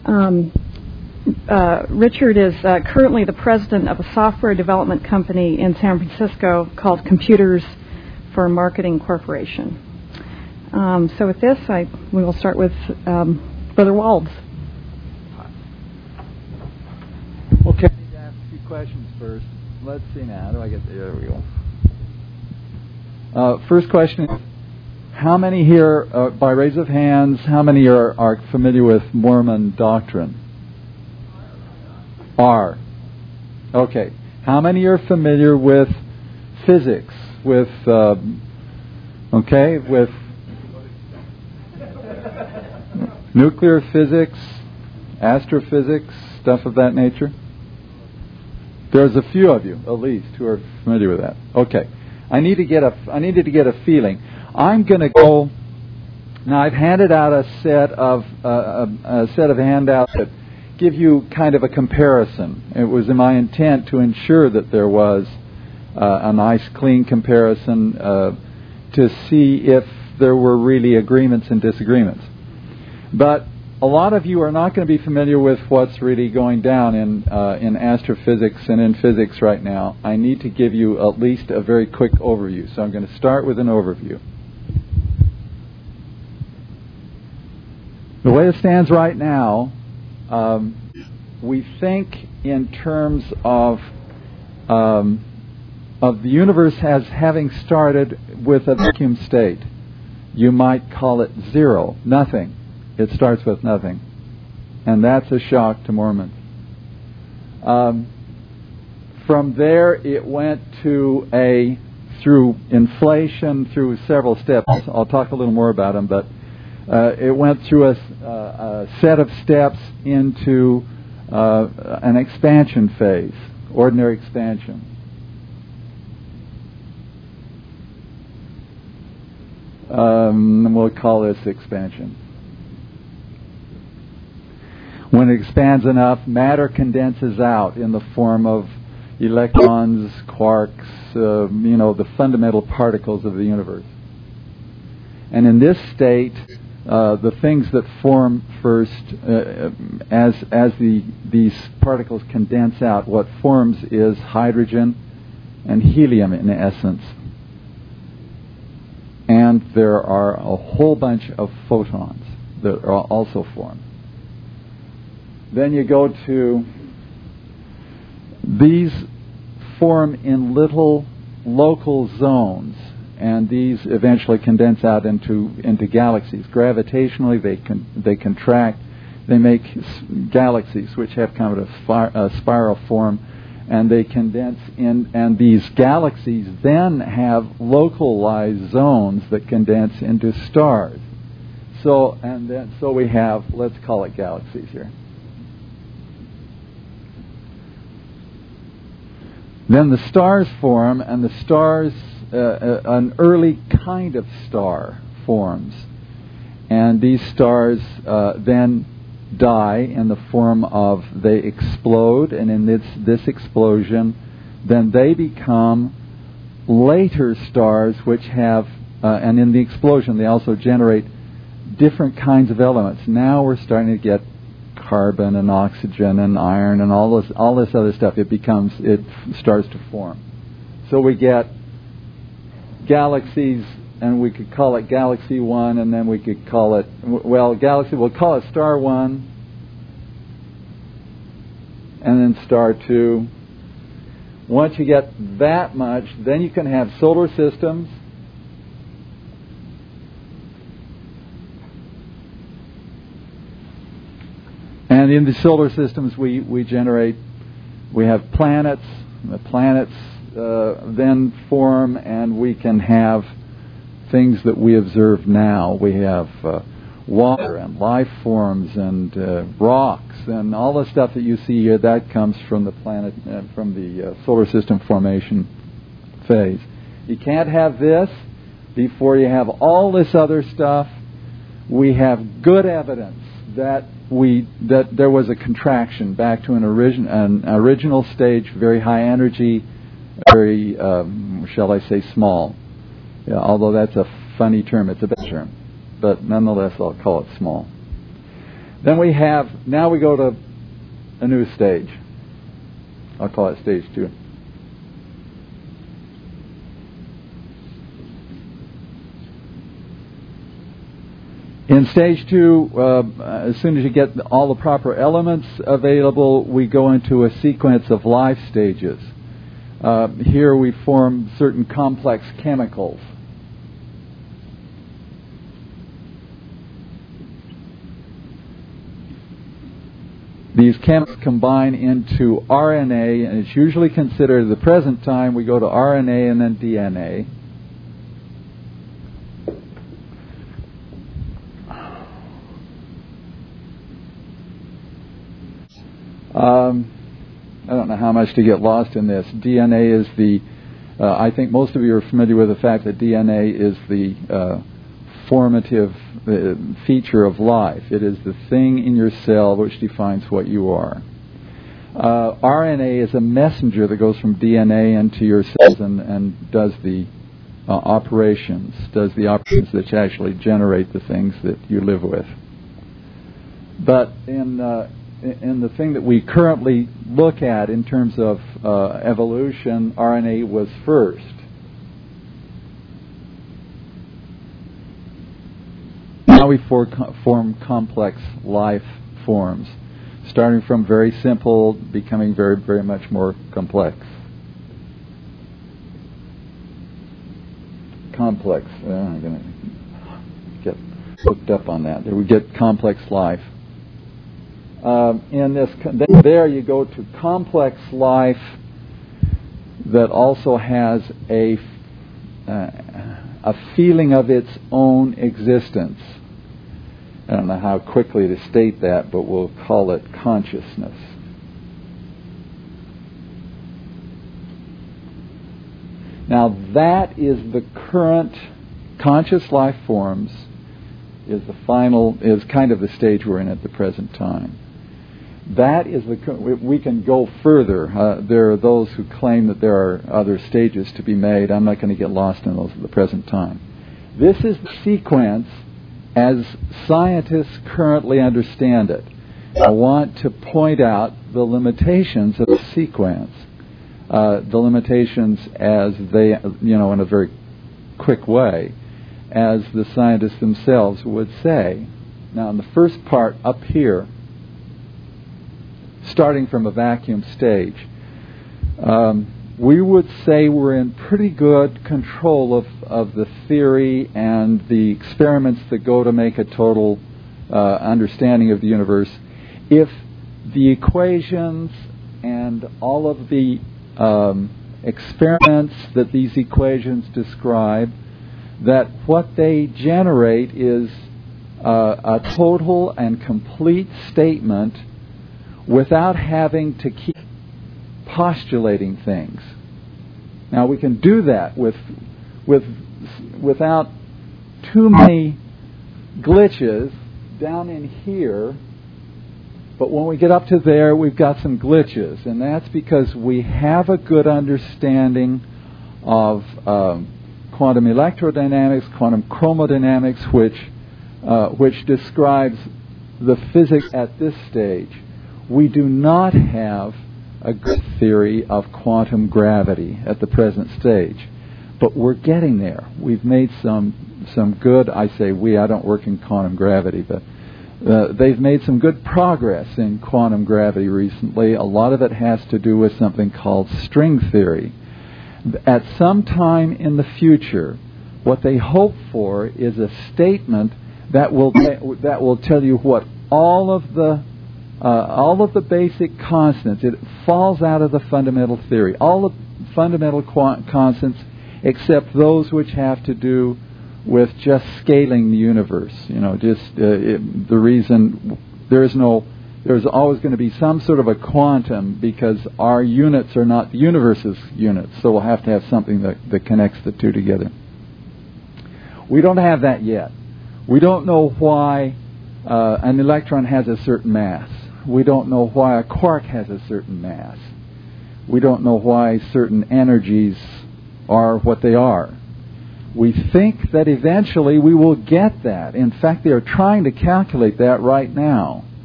Richard is currently the president of a software development company in San Francisco called Computers for Marketing Corporation. So with this, we will start with Brother Walds. Okay, I need to ask a few questions first. Let's see now. How do I get there? There we go. First question is, how many here, by raise of hands, how many are familiar with Mormon doctrine? Are. Okay. How many are familiar with physics? With nuclear physics, astrophysics, stuff of that nature? There's a few of you, at least, who are familiar with that. Okay. I needed to get a feeling. I'm going to go. Now, I've handed out a set of handouts that give you kind of a comparison. It was in my intent to ensure that there was a nice, clean comparison to see if there were really agreements and disagreements. But a lot of you are not going to be familiar with what's really going down in astrophysics and in physics right now. I need to give you at least a very quick overview. So I'm going to start with an overview. The way it stands right now, we think in terms of the universe as having started with a vacuum state. You might call it zero, nothing. It starts with nothing. And that's a shock to Mormons. From there, it went to through inflation, through several steps. I'll talk a little more about them, but it went through a set of steps into an expansion phase, ordinary expansion. We'll call this expansion. When it expands enough, matter condenses out in the form of electrons, quarks, the fundamental particles of the universe. And in this state, the things that form first, as these particles condense out, what forms is hydrogen and helium in essence. And there are a whole bunch of photons that are also formed. Then you go to, these form in little local zones, and these eventually condense out into galaxies. Gravitationally, they contract. They make galaxies, which have kind of a spiral form, and they condense in. And these galaxies then have localized zones that condense into stars. So we have, let's call it galaxies here. Then the stars form, and the stars, an early kind of star forms. And these stars then die in the form of, they explode, and in this explosion, then they become later stars which have, and in the explosion they also generate different kinds of elements. Now we're starting to get carbon and oxygen and iron and all this other stuff. It starts to form. So we get galaxies, and we could call it Galaxy 1, and then we could call it, we'll call it Star 1, and then Star 2. Once you get that much, then you can have solar systems. And in the solar systems, we have planets. The planets then form, and we can have things that we observe now. We have water and life forms and rocks and all the stuff that you see here. That comes from the planet, from the solar system formation phase. You can't have this before you have all this other stuff. We have good evidence that there was a contraction back to an original stage, very high energy, very, shall I say, small. Yeah, although that's a funny term, it's a bad term. But nonetheless, I'll call it small. Then now we go to a new stage. I'll call it stage 2. In stage 2, as soon as you get all the proper elements available, we go into a sequence of life stages. Here we form certain complex chemicals. These chemicals combine into RNA, and it's usually considered at the present time we go to RNA and then DNA. I don't know how much to get lost in this. DNA is I think most of you are familiar with the fact that DNA is the formative feature of life. It is the thing in your cell which defines what you are. RNA is a messenger that goes from DNA into your cells and does the operations that actually generate the things that you live with. But in the thing that we currently look at in terms of evolution, RNA was first. Now we form complex life forms, starting from very simple, becoming very, very much more complex. Complex. I'm going to get hooked up on that. There we get complex life. There you go to complex life that also has a feeling of its own existence. I don't know how quickly to state that, but we'll call it consciousness. Now that is the current conscious life forms is kind of the stage we're in at the present time. That is we can go further. There are those who claim that there are other stages to be made. I'm not going to get lost in those at the present time. This is the sequence as scientists currently understand it. I want to point out the limitations of the sequence. The limitations as they, in a very quick way, as the scientists themselves would say. Now, in the first part up here, starting from a vacuum stage, we would say we're in pretty good control of the theory and the experiments that go to make a total understanding of the universe if the equations and all of the experiments that these equations describe, that what they generate is a total and complete statement without having to keep postulating things. Now we can do that without too many glitches down in here, but when we get up to there, we've got some glitches, and that's because we have a good understanding of quantum electrodynamics, quantum chromodynamics, which describes the physics at this stage. We do not have a good theory of quantum gravity at the present stage, but we're getting there. We've made some good, I don't work in quantum gravity, but they've made some good progress in quantum gravity recently. A lot of it has to do with something called string theory. At some time in the future, what they hope for is a statement that will tell you what all of the basic constants. It falls out of the fundamental theory. All the fundamental constants, except those which have to do with just scaling the universe. The reason there's always going to be some sort of a quantum because our units are not the universe's units. So we'll have to have something that connects the two together. We don't have that yet. We don't know why an electron has a certain mass. We don't know why a quark has a certain mass. We don't know why certain energies are what they are. We think that eventually we will get that. In fact, they are trying to calculate that right now.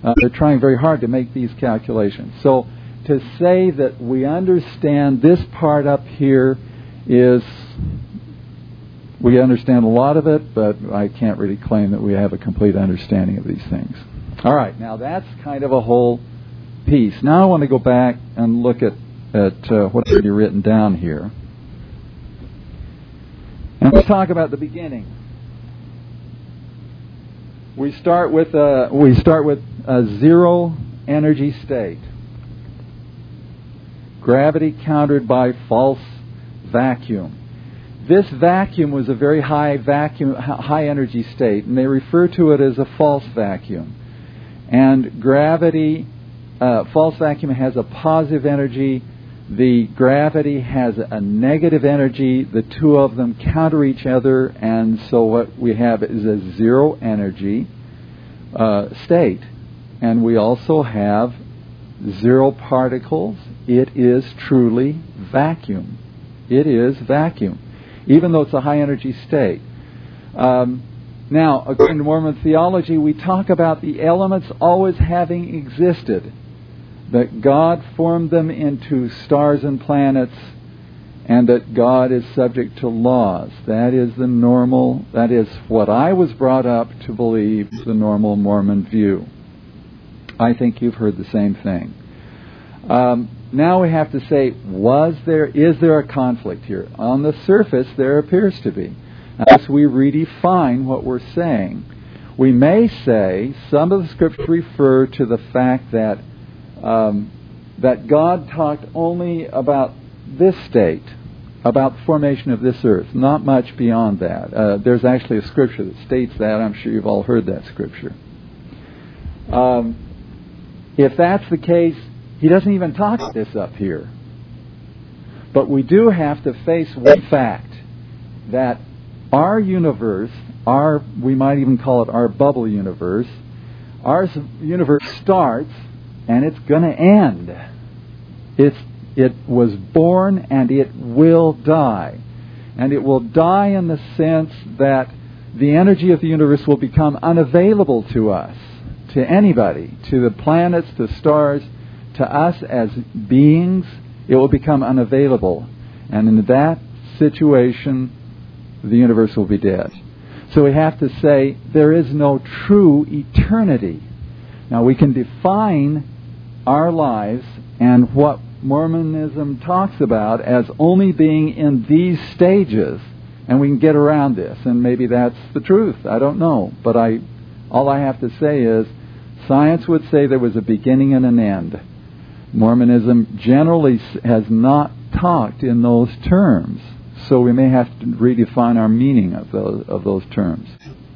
They're trying very hard to make these calculations. So to say that we understand this part up here is, we understand a lot of it, but I can't really claim that we have a complete understanding of these things. All right, now that's kind of a whole piece. Now I want to go back and look at what's already written down here. And let's talk about the beginning. We start with a zero energy state. Gravity countered by false vacuum. This vacuum was a very high energy state, and they refer to it as a false vacuum. And gravity, false vacuum has a positive energy. The gravity has a negative energy. The two of them counter each other, and so what we have is a zero energy state. And we also have zero particles. It is truly vacuum. It is vacuum, even though it's a high energy state. Now, according to Mormon theology, we talk about the elements always having existed, that God formed them into stars and planets, and that God is subject to laws. That is what I was brought up to believe, the normal Mormon view. I think you've heard the same thing. Now we have to say, is there a conflict here? On the surface, there appears to be. As we redefine what we're saying, we may say some of the scriptures refer to the fact that that God talked only about this state, about the formation of this earth, not much beyond that. There's actually a scripture that states that. I'm sure you've all heard that scripture. If that's the case, he doesn't even talk about this up here. But we do have to face one fact, that our universe, we might even call it our bubble universe, our universe starts and it's going to end. It was born and it will die. And it will die in the sense that the energy of the universe will become unavailable to us, to anybody, to the planets, the stars, to us as beings. It will become unavailable. And in that situation, the universe will be dead. So we have to say there is no true eternity. Now we can define our lives and what Mormonism talks about as only being in these stages, and we can get around this, and maybe that's the truth. I don't know. But all I have to say is science would say there was a beginning and an end. Mormonism generally has not talked in those terms, so we may have to redefine our meaning of those terms.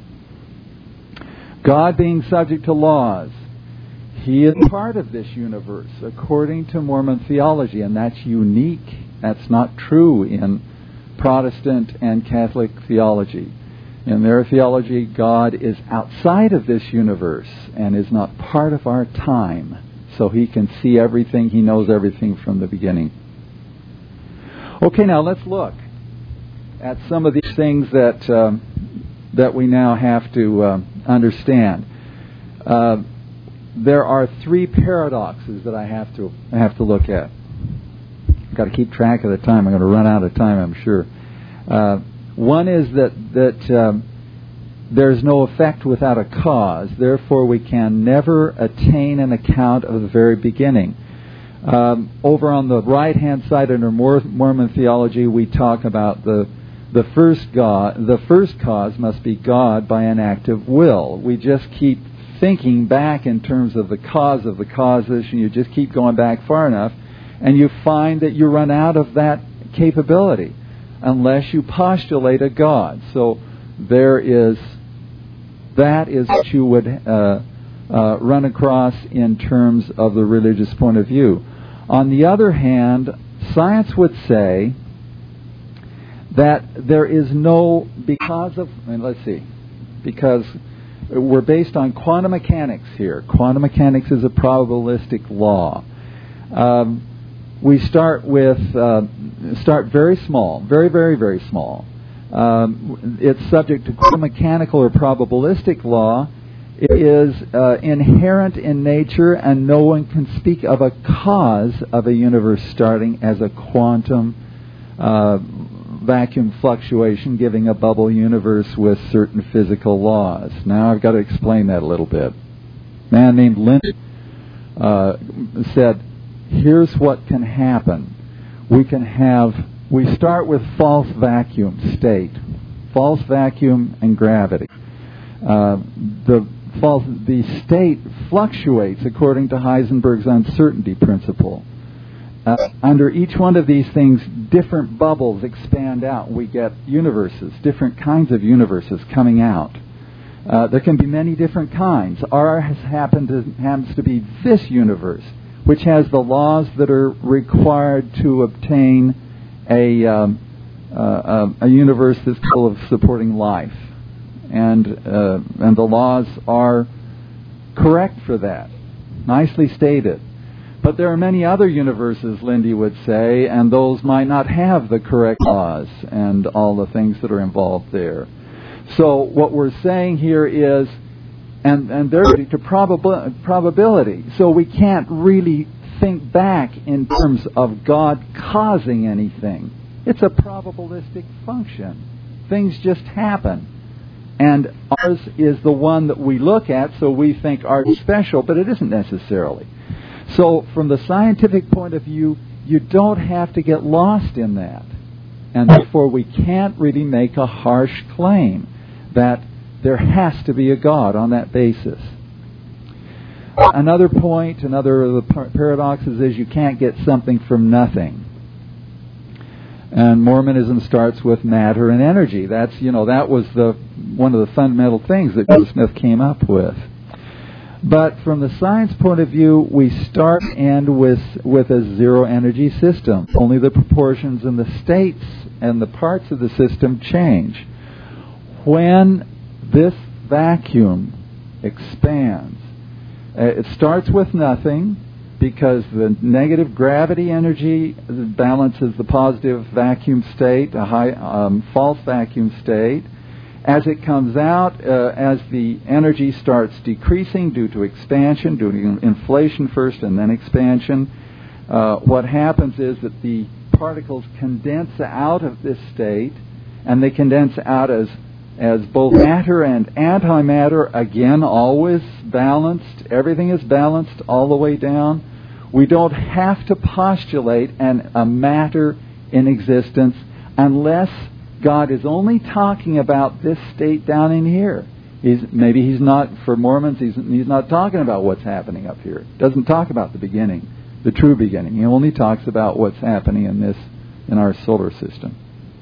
God being subject to laws. He is part of this universe, according to Mormon theology, and that's unique. That's not true in Protestant and Catholic theology. In their theology, God is outside of this universe and is not part of our time. So He can see everything, He knows everything from the beginning. Okay, now let's look at some of these things that we now have to understand. There are three paradoxes that I have to look at. I've got to keep track of the time. I'm going to run out of time, I'm sure. One is that there's no effect without a cause. Therefore, we can never attain an account of the very beginning. Over on the right-hand side under Mormon theology, we talk about the first God. The first cause must be God by an act of will. We just keep thinking back in terms of the cause of the causes, and you just keep going back far enough, and you find that you run out of that capability unless you postulate a God. So that is what you would run across in terms of the religious point of view. On the other hand, science would say that there is no, because we're based on quantum mechanics here. Quantum mechanics is a probabilistic law. We start very small, very, very, very small. It's subject to quantum mechanical or probabilistic law, is inherent in nature, and no one can speak of a cause of a universe starting as a quantum vacuum fluctuation giving a bubble universe with certain physical laws. Now I've got to explain that a little bit. A man named Lindy said, here's what can happen. We start with false vacuum state, false vacuum and gravity. The state fluctuates according to Heisenberg's uncertainty principle. Under each one of these things, different bubbles expand out. We get universes, different kinds of universes coming out. There can be many different kinds. Ours happens to be this universe, which has the laws that are required to obtain a universe that's full of supporting life. And the laws are correct for that, nicely stated. But there are many other universes, Lindy would say, and those might not have the correct laws and all the things that are involved there. So what we're saying here is, and they're to probability. So we can't really think back in terms of God causing anything. It's a probabilistic function. Things just happen. And ours is the one that we look at, so we think ours is special, but it isn't necessarily. So from the scientific point of view, you don't have to get lost in that. And therefore we can't really make a harsh claim that there has to be a God on that basis. Another point, another of the paradoxes is you can't get something from nothing. And Mormonism starts with matter and energy. That was one of the fundamental things that Joseph Smith came up with. But from the science point of view, we start and end with a zero energy system. Only the proportions and the states and the parts of the system change. When this vacuum expands, it starts with nothing, because the negative gravity energy balances the positive vacuum state, a high false vacuum state. As it comes out, as the energy starts decreasing due to expansion, due to inflation first and then expansion, what happens is that the particles condense out of this state, and they condense out as both matter and antimatter, again, always balanced. Everything is balanced all the way down. We don't have to postulate a matter in existence unless God is only talking about this state down in here. He's not, for Mormons, he's not talking about what's happening up here. He doesn't talk about the beginning, the true beginning. He only talks about what's happening in our solar system.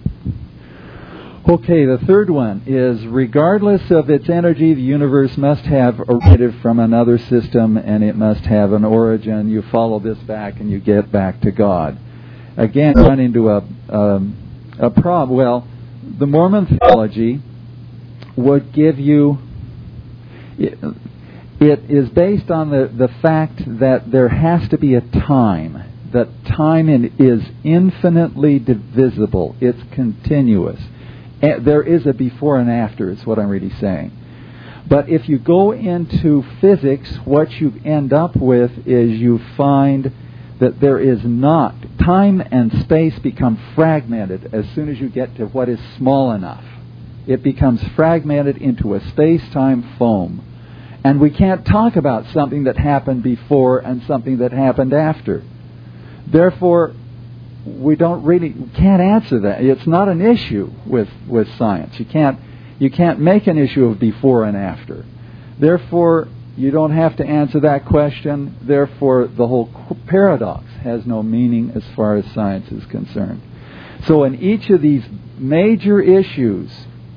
Okay, the third one is, regardless of its energy, the universe must have originated from another system, and it must have an origin. You follow this back and you get back to God. Again, run into a problem. Well, the Mormon theology would give you, it is based on the fact that there has to be a time, that time is infinitely divisible. It's continuous. There is a before and after, is what I'm really saying. But if you go into physics, what you end up with is you find that there is not. Time and space become fragmented as soon as you get to what is small enough. It becomes fragmented into a space-time foam. And we can't talk about something that happened before and something that happened after. Therefore, we can't answer that. It's not an issue with science. You can't make an issue of before and after. Therefore, you don't have to answer that question. Therefore, the whole paradox has no meaning as far as science is concerned. So in each of these major issues,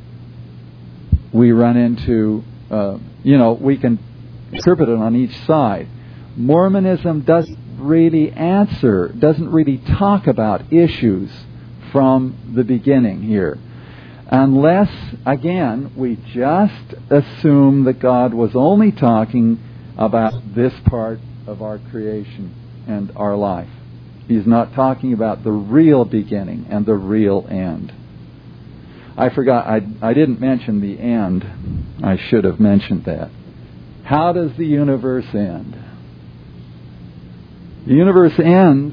we run into, we can interpret it on each side. Mormonism doesn't really talk about issues from the beginning here. Unless, again, we just assume that God was only talking about this part of our creation and our life. He's not talking about the real beginning and the real end. I forgot, I didn't mention the end. I should have mentioned that. How does the universe end? The universe ends.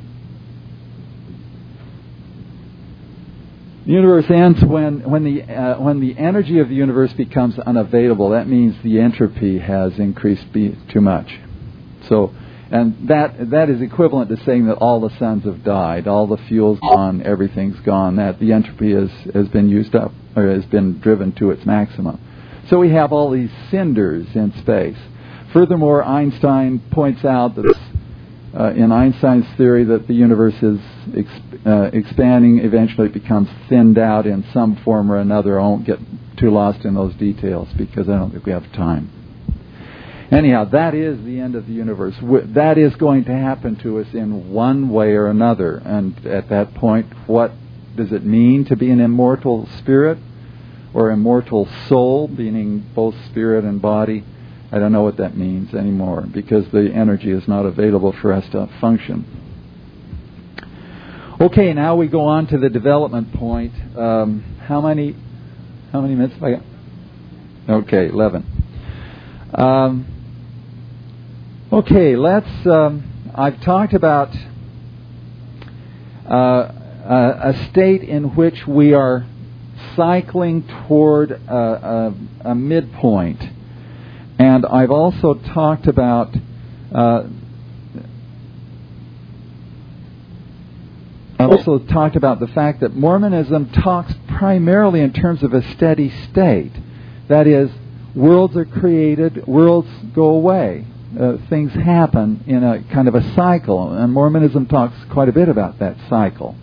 The universe ends when the energy of the universe becomes unavailable. That means the entropy has increased too much. So, and that is equivalent to saying that all the suns have died, all the fuel's gone, everything's gone. That the entropy has been used up, or has been driven to its maximum. So we have all these cinders in space. Furthermore, Einstein points out that in Einstein's theory that the universe is expanding. Eventually it becomes thinned out in some form or another. I won't get too lost in those details because I don't think we have time. Anyhow, that is the end of the universe. That is going to happen to us in one way or another. And at that point, what does it mean to be an immortal spirit or immortal soul, meaning both spirit and body? I don't know what that means anymore because the energy is not available for us to function. Okay, now we go on to the development point. How many minutes have I got? Okay, 11. Okay, I've talked about a state in which we are cycling toward a midpoint. And I've also talked about the fact that Mormonism talks primarily in terms of a steady state. That is, worlds are created, worlds go away. Things happen in a kind of a cycle, and Mormonism talks quite a bit about that cycle.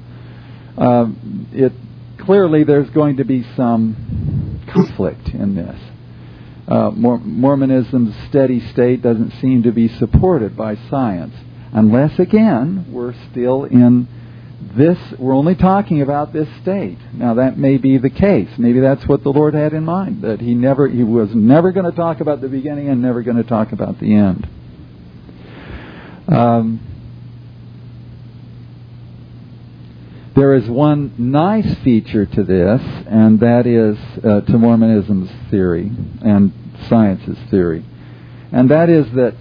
Clearly there's going to be some conflict in this. Mormonism's steady state doesn't seem to be supported by science, unless, again, we're still in this, we're only talking about this state. Now, that may be the case. Maybe that's what the Lord had in mind, that He was never going to talk about the beginning and never going to talk about the end. There is one nice feature to this, and that is to Mormonism's theory and science's theory. And that is that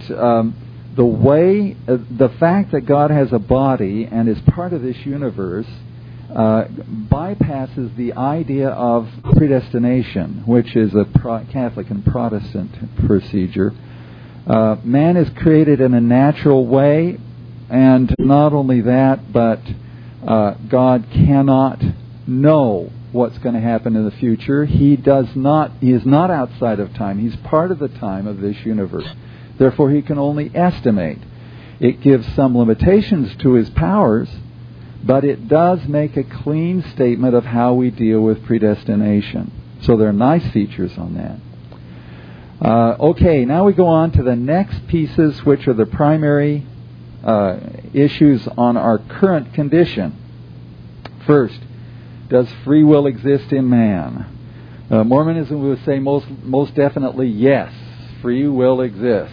the fact that God has a body and is part of this universe bypasses the idea of predestination, which is a Catholic and Protestant procedure. Man is created in a natural way, and not only that, but God cannot know what's going to happen in the future. He is not outside of time. He's part of the time of this universe. Therefore, He can only estimate. It gives some limitations to His powers, but it does make a clean statement of how we deal with predestination. So there are nice features on that. Okay, now we go on to the next pieces, which are the primary issues on our current condition. First, does free will exist in man? Mormonism would say most definitely yes, free will exists.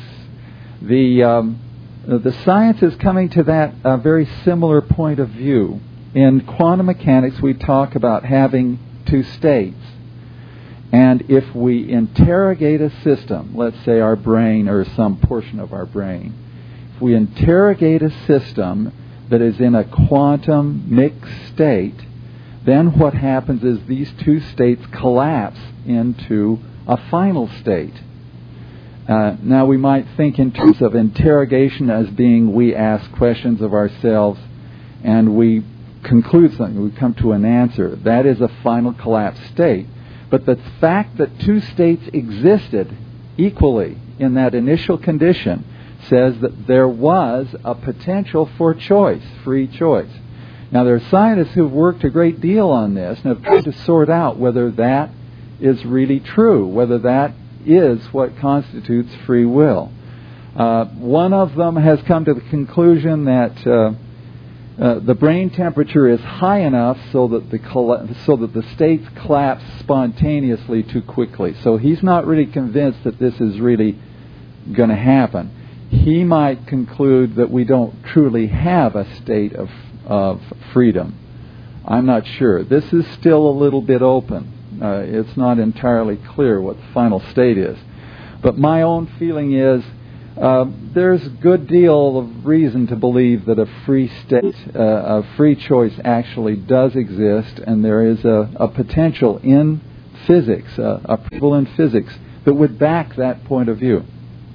The science is coming to that very similar point of view. In quantum mechanics, we talk about having two states. And if we interrogate a system, let's say our brain or some portion of our brain, if we interrogate a system that is in a quantum mixed state, then what happens is these two states collapse into a final state. Now we might think in terms of interrogation as being we ask questions of ourselves and we conclude something, we come to an answer. That is a final collapse state. But the fact that two states existed equally in that initial condition says that there was a potential for choice, free choice. Now there are scientists who have worked a great deal on this and have tried to sort out whether that is really true, whether that is what constitutes free will. One of them has come to the conclusion that the brain temperature is high enough so that the states collapse spontaneously too quickly. So he's not really convinced that this is really going to happen. He might conclude that we don't truly have a state of freedom. I'm not sure. This is still a little bit open. It's not entirely clear what the final state is. But my own feeling is there's a good deal of reason to believe that a free state, a free choice actually does exist, and there is a potential in physics, a principle in physics that would back that point of view.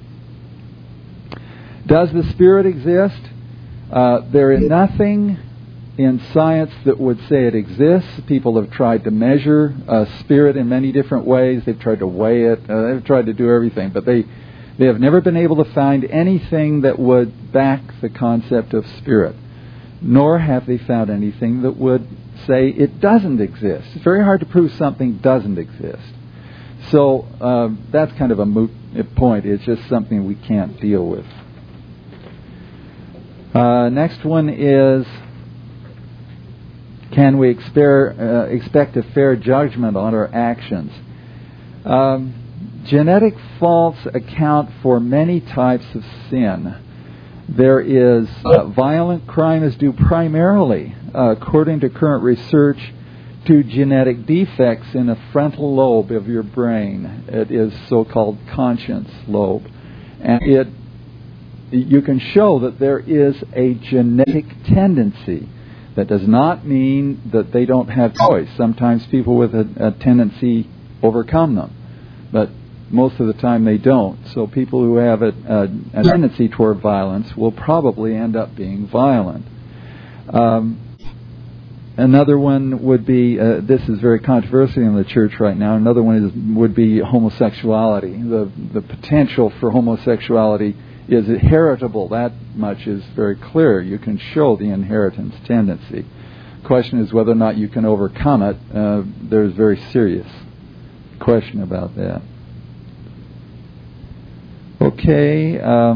Does the Spirit exist? There is nothing in science that would say it exists. People have tried to measure spirit in many different ways. They've tried to weigh it. They've tried to do everything, but they have never been able to find anything that would back the concept of spirit, nor have they found anything that would say it doesn't exist. It's very hard to prove something doesn't exist. So that's kind of a moot point. It's just something we can't deal with. Next one is, can we expect a fair judgment on our actions? Genetic faults account for many types of sin. There is violent crime is due primarily, according to current research, to genetic defects in a frontal lobe of your brain. It is so-called conscience lobe. And you can show that there is a genetic tendency. That does not mean that they don't have choice. Sometimes people with a tendency overcome them, but most of the time they don't. So people who have a tendency toward violence will probably end up being violent. Another one would be, this is very controversial in the church right now, another one would be homosexuality. The potential for homosexuality is heritable. That much is very clear. You can show the inheritance tendency. The question is whether or not you can overcome it. There's a very serious question about that. Okay.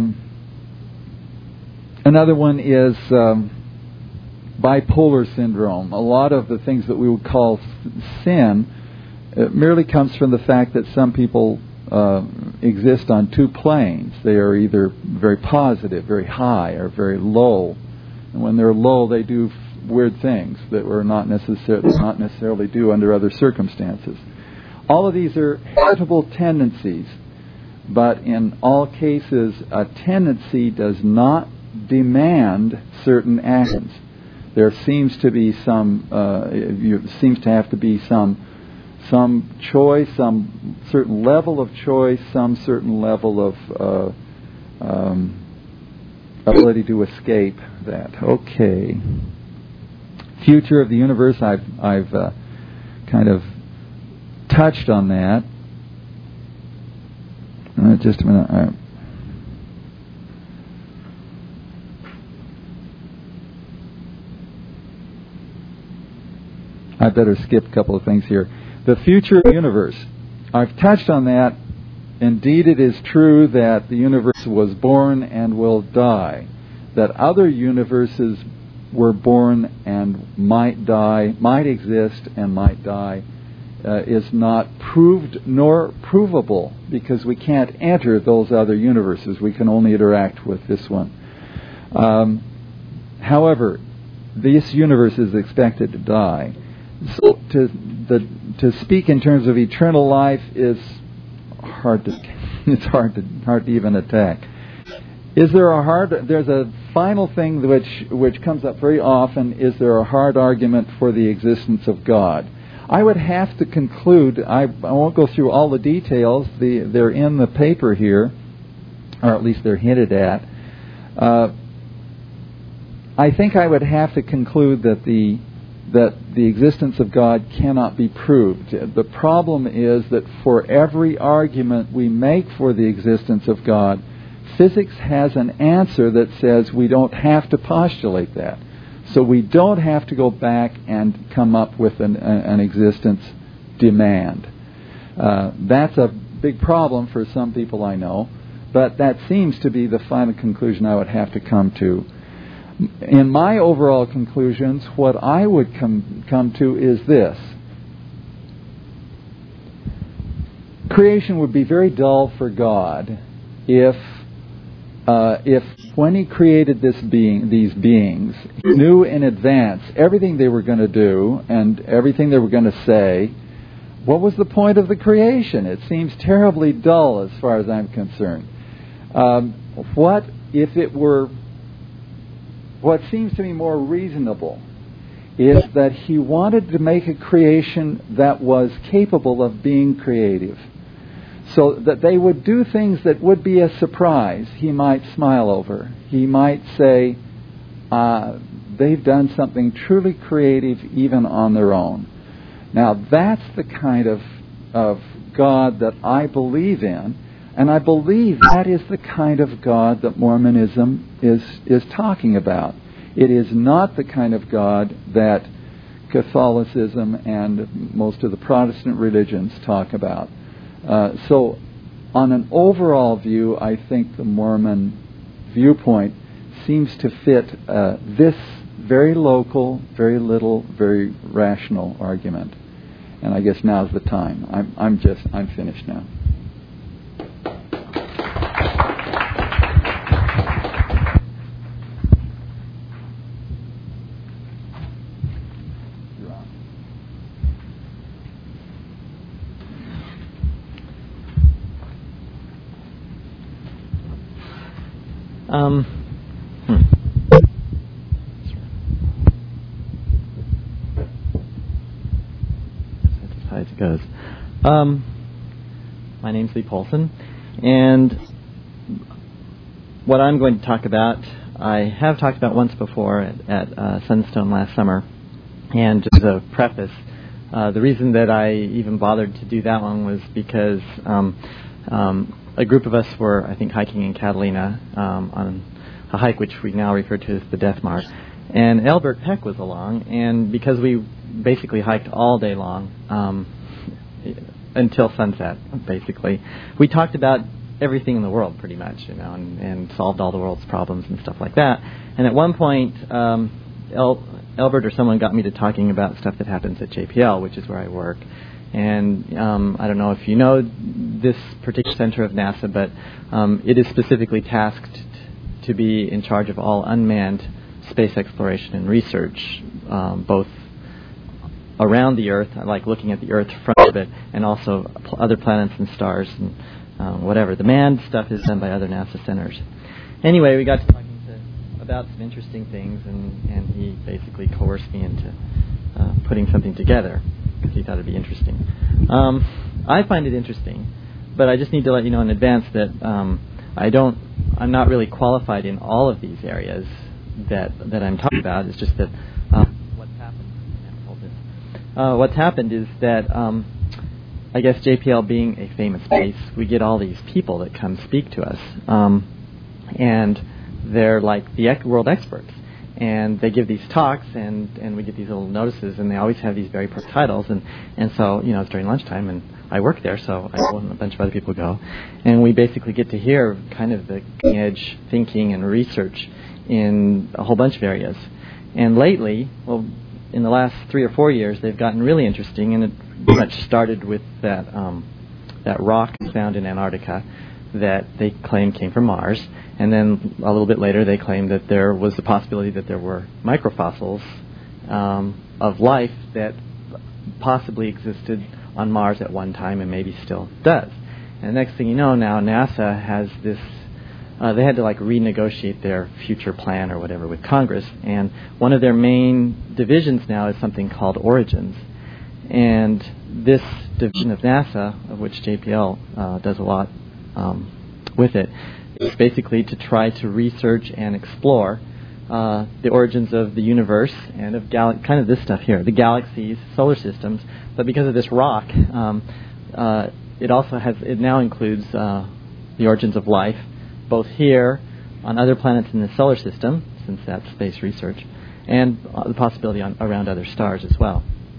Another one is bipolar syndrome. A lot of the things that we would call sin merely comes from the fact that some people exist on two planes. They are either very positive, very high, or very low. And when they're low, they do weird things that were not necessarily do under other circumstances. All of these are heritable tendencies, but in all cases, a tendency does not demand certain actions. There seems to be some choice, some certain level of choice, some certain level of ability to escape that. Okay. Future of the universe, I've kind of touched on that. Just a minute. I better skip a couple of things here. The future of the universe. I've touched on that. Indeed, it is true that the universe was born and will die. That other universes were born and might die, might exist and might die, is not proved nor provable, because we can't enter those other universes. We can only interact with this one. However, this universe is expected to die. So to speak in terms of eternal life is hard to even attack. Is there there's a final thing which comes up very often, is there a hard argument for the existence of God? I would have to conclude, I won't go through all the details, they're in the paper here, or at least they're hinted at. I think I would have to conclude that the existence of God cannot be proved. The problem is that for every argument we make for the existence of God, physics has an answer that says we don't have to postulate that. So we don't have to go back and come up with an existence demand. That's a big problem for some people I know, but that seems to be the final conclusion I would have to come to. In my overall conclusions, what I would come to is this. Creation would be very dull for God if when He created these beings, He knew in advance everything they were going to do and everything they were going to say, What was the point of the creation? It seems terribly dull as far as I'm concerned. What if it were... What seems to me more reasonable is that he wanted to make a creation that was capable of being creative, so that they would do things that would be a surprise. He might smile over. He might say, they've done something truly creative even on their own. Now, that's the kind of God that I believe in, and I believe that is the kind of God that Mormonism is talking about. It is not the kind of God that Catholicism and most of the Protestant religions talk about. So, on an overall view, I think the Mormon viewpoint seems to fit this very local, very little, very rational argument. And I guess now's the time. I'm finished now. It goes. My name's Lee Polson, and what I'm going to talk about, I have talked about once before at Sunstone last summer, and just as a preface, the reason that I even bothered to do that one was because a group of us were, I think, hiking in Catalina on a hike which we now refer to as the Death March, and Albert Peck was along, and because we basically hiked all day long until sunset, basically, we talked about everything in the world pretty much, and solved all the world's problems and stuff like that. And at one point, Albert or someone got me to talking about stuff that happens at JPL, which is where I work. And I don't know if you know this particular center of NASA, but it is specifically tasked to be in charge of all unmanned space exploration and research, both around the Earth, like looking at the Earth from orbit, and also other planets and stars and whatever. The manned stuff is done by other NASA centers. Anyway, we got to talking about some interesting things, and he basically coerced me into putting something together because he thought it'd be interesting. I find it interesting, but I just need to let you know in advance that I'm not really qualified in all of these areas that I'm talking about. It's just that what's happened is that I guess JPL being a famous place, we get all these people that come speak to us, and they're like the world experts, and they give these talks, and we get these little notices, and they always have these very perfect titles, and so it's during lunchtime, and I work there, so I go and a bunch of other people go, and we basically get to hear kind of the cutting-edge thinking and research in a whole bunch of areas. And lately, in the last 3 or 4 years, they've gotten really interesting, and it pretty much started with that rock found in Antarctica that they claim came from Mars, and then a little bit later they claimed that there was the possibility that there were microfossils of life that possibly existed on Mars at one time and maybe still does. And the next thing you know, now NASA has this, they had to renegotiate their future plan or whatever with Congress, and one of their main divisions now is something called Origins. And this division of NASA, of which JPL does a lot with it, is basically to try to research and explore the origins of the universe and of kind of this stuff here, the galaxies, solar systems. But because of this rock, it now includes the origins of life, both here on other planets in the solar system, since that's space research, and the possibility around other stars as well.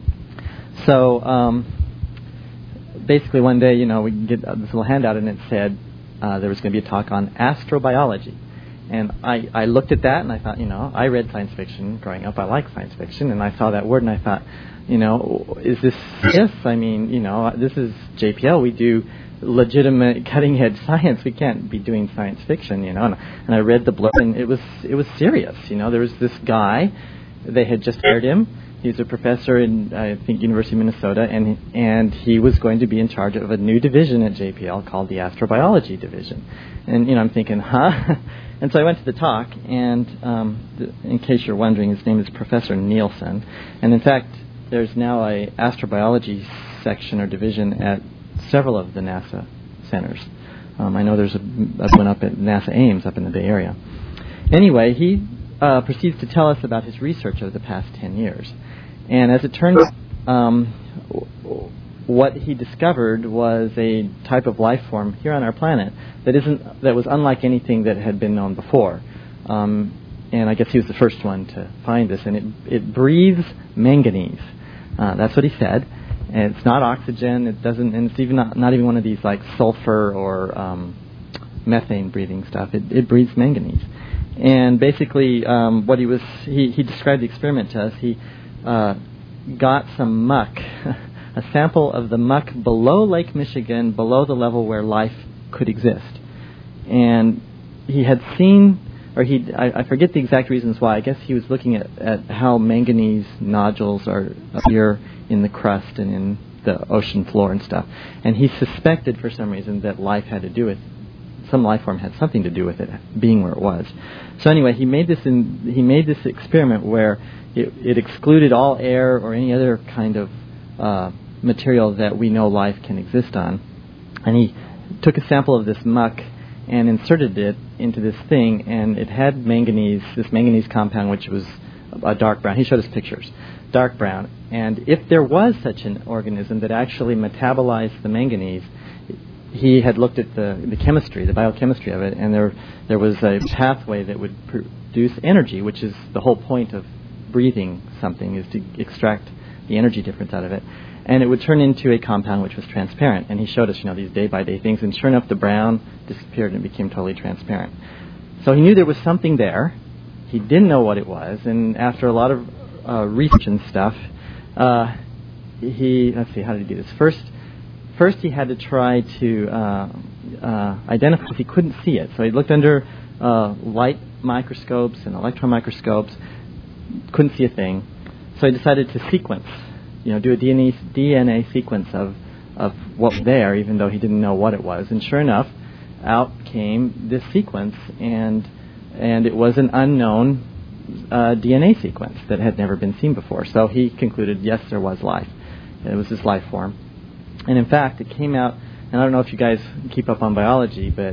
So basically one day, we get this little handout, and it said there was going to be a talk on astrobiology. And I looked at that, and I thought, I read science fiction growing up. I like science fiction, and I saw that word, and I thought, is this this? I mean, this is JPL. We do legitimate cutting-edge science. We can't be doing science fiction, And I read the blurb, and it was serious. There was this guy. They had just hired him. He's a professor in, I think, University of Minnesota, and he was going to be in charge of a new division at JPL called the Astrobiology Division. And, I'm thinking, huh? And so I went to the talk, and in case you're wondering, his name is Professor Nielsen. And in fact, there's now a astrobiology section or division at several of the NASA centers. I know there's one up at NASA Ames up in the Bay Area. Anyway, he proceeds to tell us about his research over the past 10 years. And as it turns out, what he discovered was a type of life form here on our planet that was unlike anything that had been known before. And I guess he was the first one to find this. And it breathes manganese. That's what he said. And it's not oxygen. It doesn't, and it's even not even one of these like sulfur or methane breathing stuff. It breathes manganese. And basically, he described the experiment to us. He got some muck, a sample of the muck below Lake Michigan, below the level where life could exist. And he had seen, or I forget the exact reasons why. I guess he was looking at how manganese nodules are here in the crust and in the ocean floor and stuff. And he suspected for some reason that life had to do with some life form had something to do with it being where it was. So anyway, he made this experiment where it excluded all air or any other kind of material that we know life can exist on. And he took a sample of this muck and inserted it into this thing, and it had this manganese compound, which was a dark brown. He showed us pictures, dark brown. And if there was such an organism that actually metabolized the manganese, he had looked at the chemistry, the biochemistry of it, and there was a pathway that would produce energy, which is the whole point of breathing something, is to extract the energy difference out of it. And it would turn into a compound which was transparent. And he showed us, these day-by-day things, and sure enough, the brown disappeared and became totally transparent. So he knew there was something there. He didn't know what it was, and after a lot of research and stuff, let's see, how did he do this? First, he had to try to identify if he couldn't see it. So he looked under light microscopes and electron microscopes, couldn't see a thing. So he decided to sequence, do a DNA sequence of what was there, even though he didn't know what it was. And sure enough, out came this sequence, and it was an unknown DNA sequence that had never been seen before. So he concluded, yes, there was life. It was this life form. And in fact, it came out, and I don't know if you guys keep up on biology, but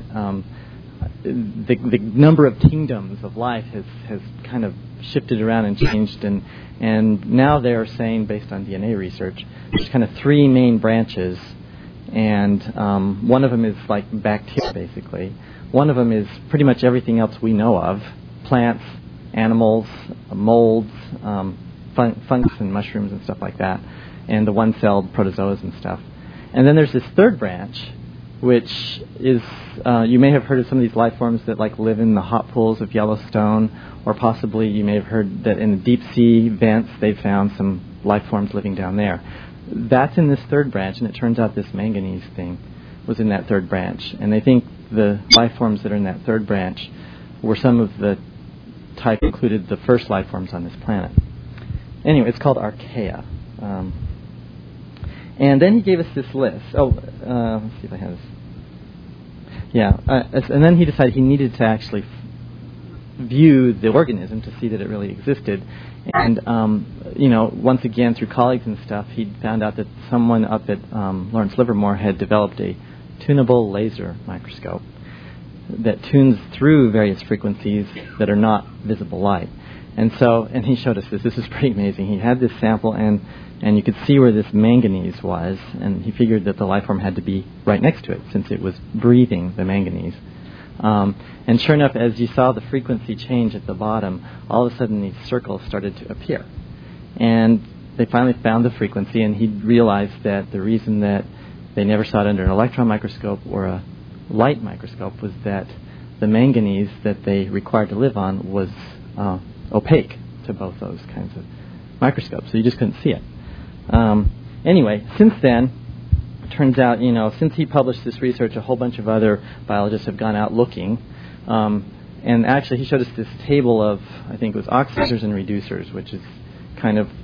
the number of kingdoms of life has kind of shifted around and changed, and now they're saying, based on DNA research, there's kind of three main branches, and one of them is like bacteria, basically. One of them is pretty much everything else we know of, plants, animals, molds, fungus and mushrooms and stuff like that, and the one-celled protozoas and stuff. And then there's this third branch, which is, you may have heard of some of these life forms that live in the hot pools of Yellowstone, or possibly you may have heard that in the deep sea vents they've found some life forms living down there. That's in this third branch, and it turns out this manganese thing was in that third branch. And they think the life forms that are in that third branch were some of the type included the first life forms on this planet. Anyway, it's called Archaea. And then he gave us this list. Let's see if I have this. Yeah, and then he decided he needed to actually view the organism to see that it really existed. And, once again, through colleagues and stuff, he found out that someone up at Lawrence Livermore had developed a tunable laser microscope that tunes through various frequencies that are not visible light. And he showed us this. This is pretty amazing. He had this sample, and you could see where this manganese was, and he figured that the life form had to be right next to it, since it was breathing the manganese. And sure enough, as you saw the frequency change at the bottom, all of a sudden these circles started to appear. And they finally found the frequency, and he realized that the reason that they never saw it under an electron microscope or a light microscope was that the manganese that they required to live on was opaque to both those kinds of microscopes, so you just couldn't see it. Anyway, since then, it turns out, since he published this research, a whole bunch of other biologists have gone out looking, and actually he showed us this table of, I think it was oxidizers and reducers, which is kind of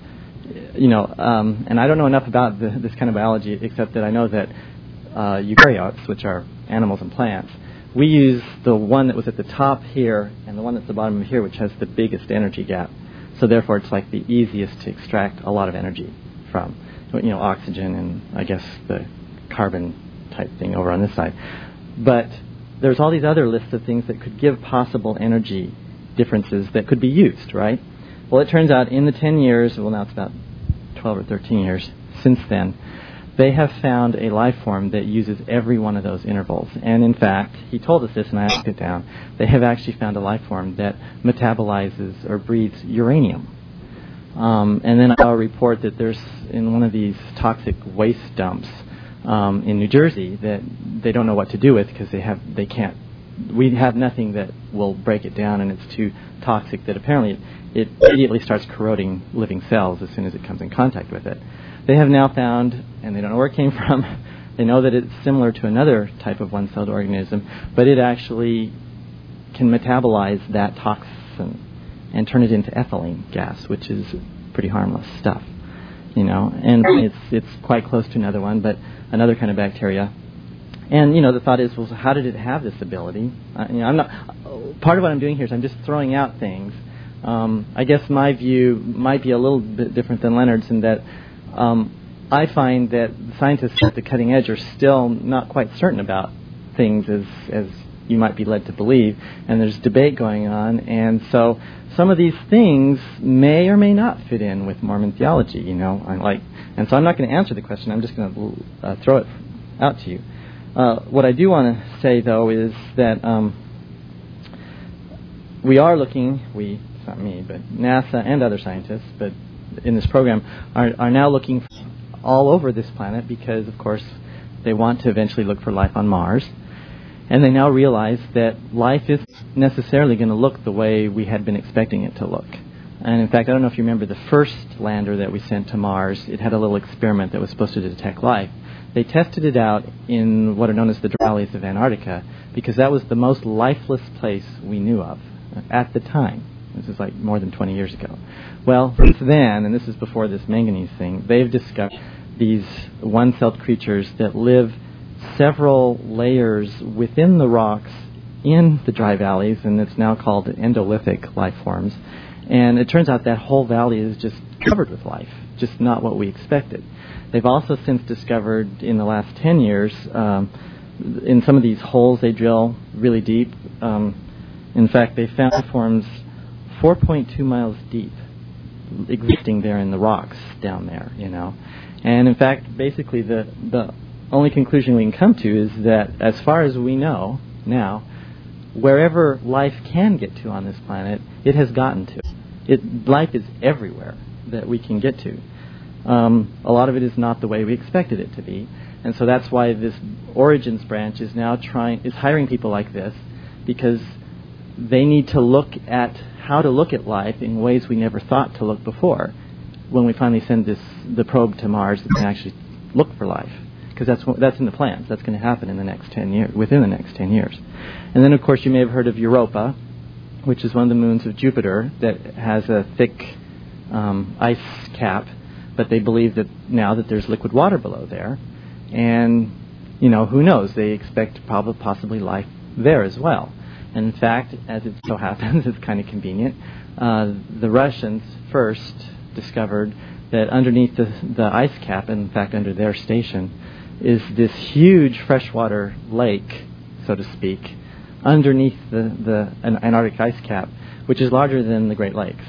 and I don't know enough about this kind of biology except that I know that eukaryotes, which are animals and plants, we use the one that was at the top here and the one that's at the bottom of here, which has the biggest energy gap. So therefore, it's like the easiest to extract a lot of energy from, oxygen and I guess the carbon type thing over on this side. But there's all these other lists of things that could give possible energy differences that could be used, right? Well, it turns out in the 10 years, well, now it's about 12 or 13 years since then, they have found a life form that uses every one of those intervals. And in fact, he told us this, and I asked it down, they have actually found a life form that metabolizes or breeds uranium. And then I'll report that there's in one of these toxic waste dumps in New Jersey that they don't know what to do with because we have nothing that will break it down, and it's too toxic that apparently it immediately starts corroding living cells as soon as it comes in contact with it. They have now found, and they don't know where it came from, they know that it's similar to another type of one-celled organism, but it actually can metabolize that toxin and turn it into ethylene gas, which is pretty harmless stuff, and it's quite close to another one, but another kind of bacteria. And, the thought is, well, how did it have this ability? I'm not. Part of what I'm doing here is I'm just throwing out things. I guess my view might be a little bit different than Leonard's in that I find that scientists at the cutting edge are still not quite certain about things as you might be led to believe, and there's debate going on, and so some of these things may or may not fit in with Mormon theology, and so I'm not going to answer the question. I'm just going to throw it out to you. What I do want to say, though, is that we are looking, it's not me, but NASA and other scientists, but in this program, are now looking all over this planet because, of course, they want to eventually look for life on Mars. And they now realize that life isn't necessarily going to look the way we had been expecting it to look. And in fact, I don't know if you remember the first lander that we sent to Mars. It had a little experiment that was supposed to detect life. They tested it out in what are known as the valleys of Antarctica because that was the most lifeless place we knew of at the time. This is like more than 20 years ago. Well, since then, and this is before this manganese thing, they've discovered these one-celled creatures that live several layers within the rocks in the dry valleys, and it's now called endolithic life forms. And it turns out that whole valley is just covered with life, just not what we expected. They've also since discovered in the last 10 years, in some of these holes they drill really deep, in fact, they found life forms 4.2 miles deep existing there in the rocks down there, And in fact, basically the only conclusion we can come to is that as far as we know now, wherever life can get to on this planet, it has gotten to. Life is everywhere that we can get to. A lot of it is not the way we expected it to be. And so that's why this Origins branch is now hiring people like this, because they need to look at how to look at life in ways we never thought to look before when we finally send the probe to Mars and actually look for life. Because that's in the plans. That's going to happen within the next 10 years. And then, of course, you may have heard of Europa, which is one of the moons of Jupiter that has a thick ice cap, but they believe that now that there's liquid water below there, and, who knows, they expect possibly life there as well. And in fact, as it so happens, it's kind of convenient, the Russians first discovered that underneath the ice cap, in fact under their station, is this huge freshwater lake, so to speak, underneath the Antarctic ice cap, which is larger than the Great Lakes.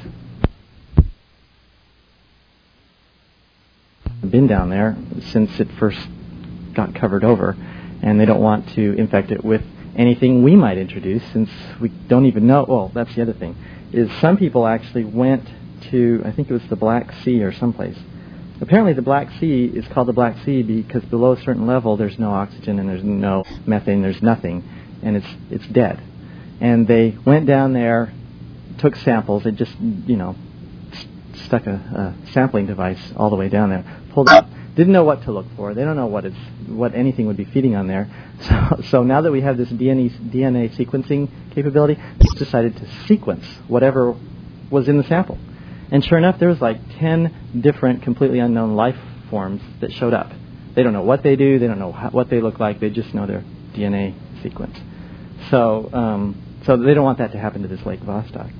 I've been down there since it first got covered over, and they don't want to infect it with anything we might introduce, since we don't even know. Well, that's the other thing, is some people actually went to, I think it was the Black Sea or someplace. Apparently the Black Sea is called the Black Sea because below a certain level there's no oxygen and there's no methane, there's nothing, and it's dead. And they went down there, took samples, they just, stuck a sampling device all the way down there, pulled it up, didn't know what to look for, they don't know what anything would be feeding on there. So now that we have this DNA sequencing capability, they decided to sequence whatever was in the sample. And sure enough, there was like 10 different completely unknown life forms that showed up. They don't know what they do. They don't know what they look like. They just know their DNA sequence. So they don't want that to happen to this Lake Vostok.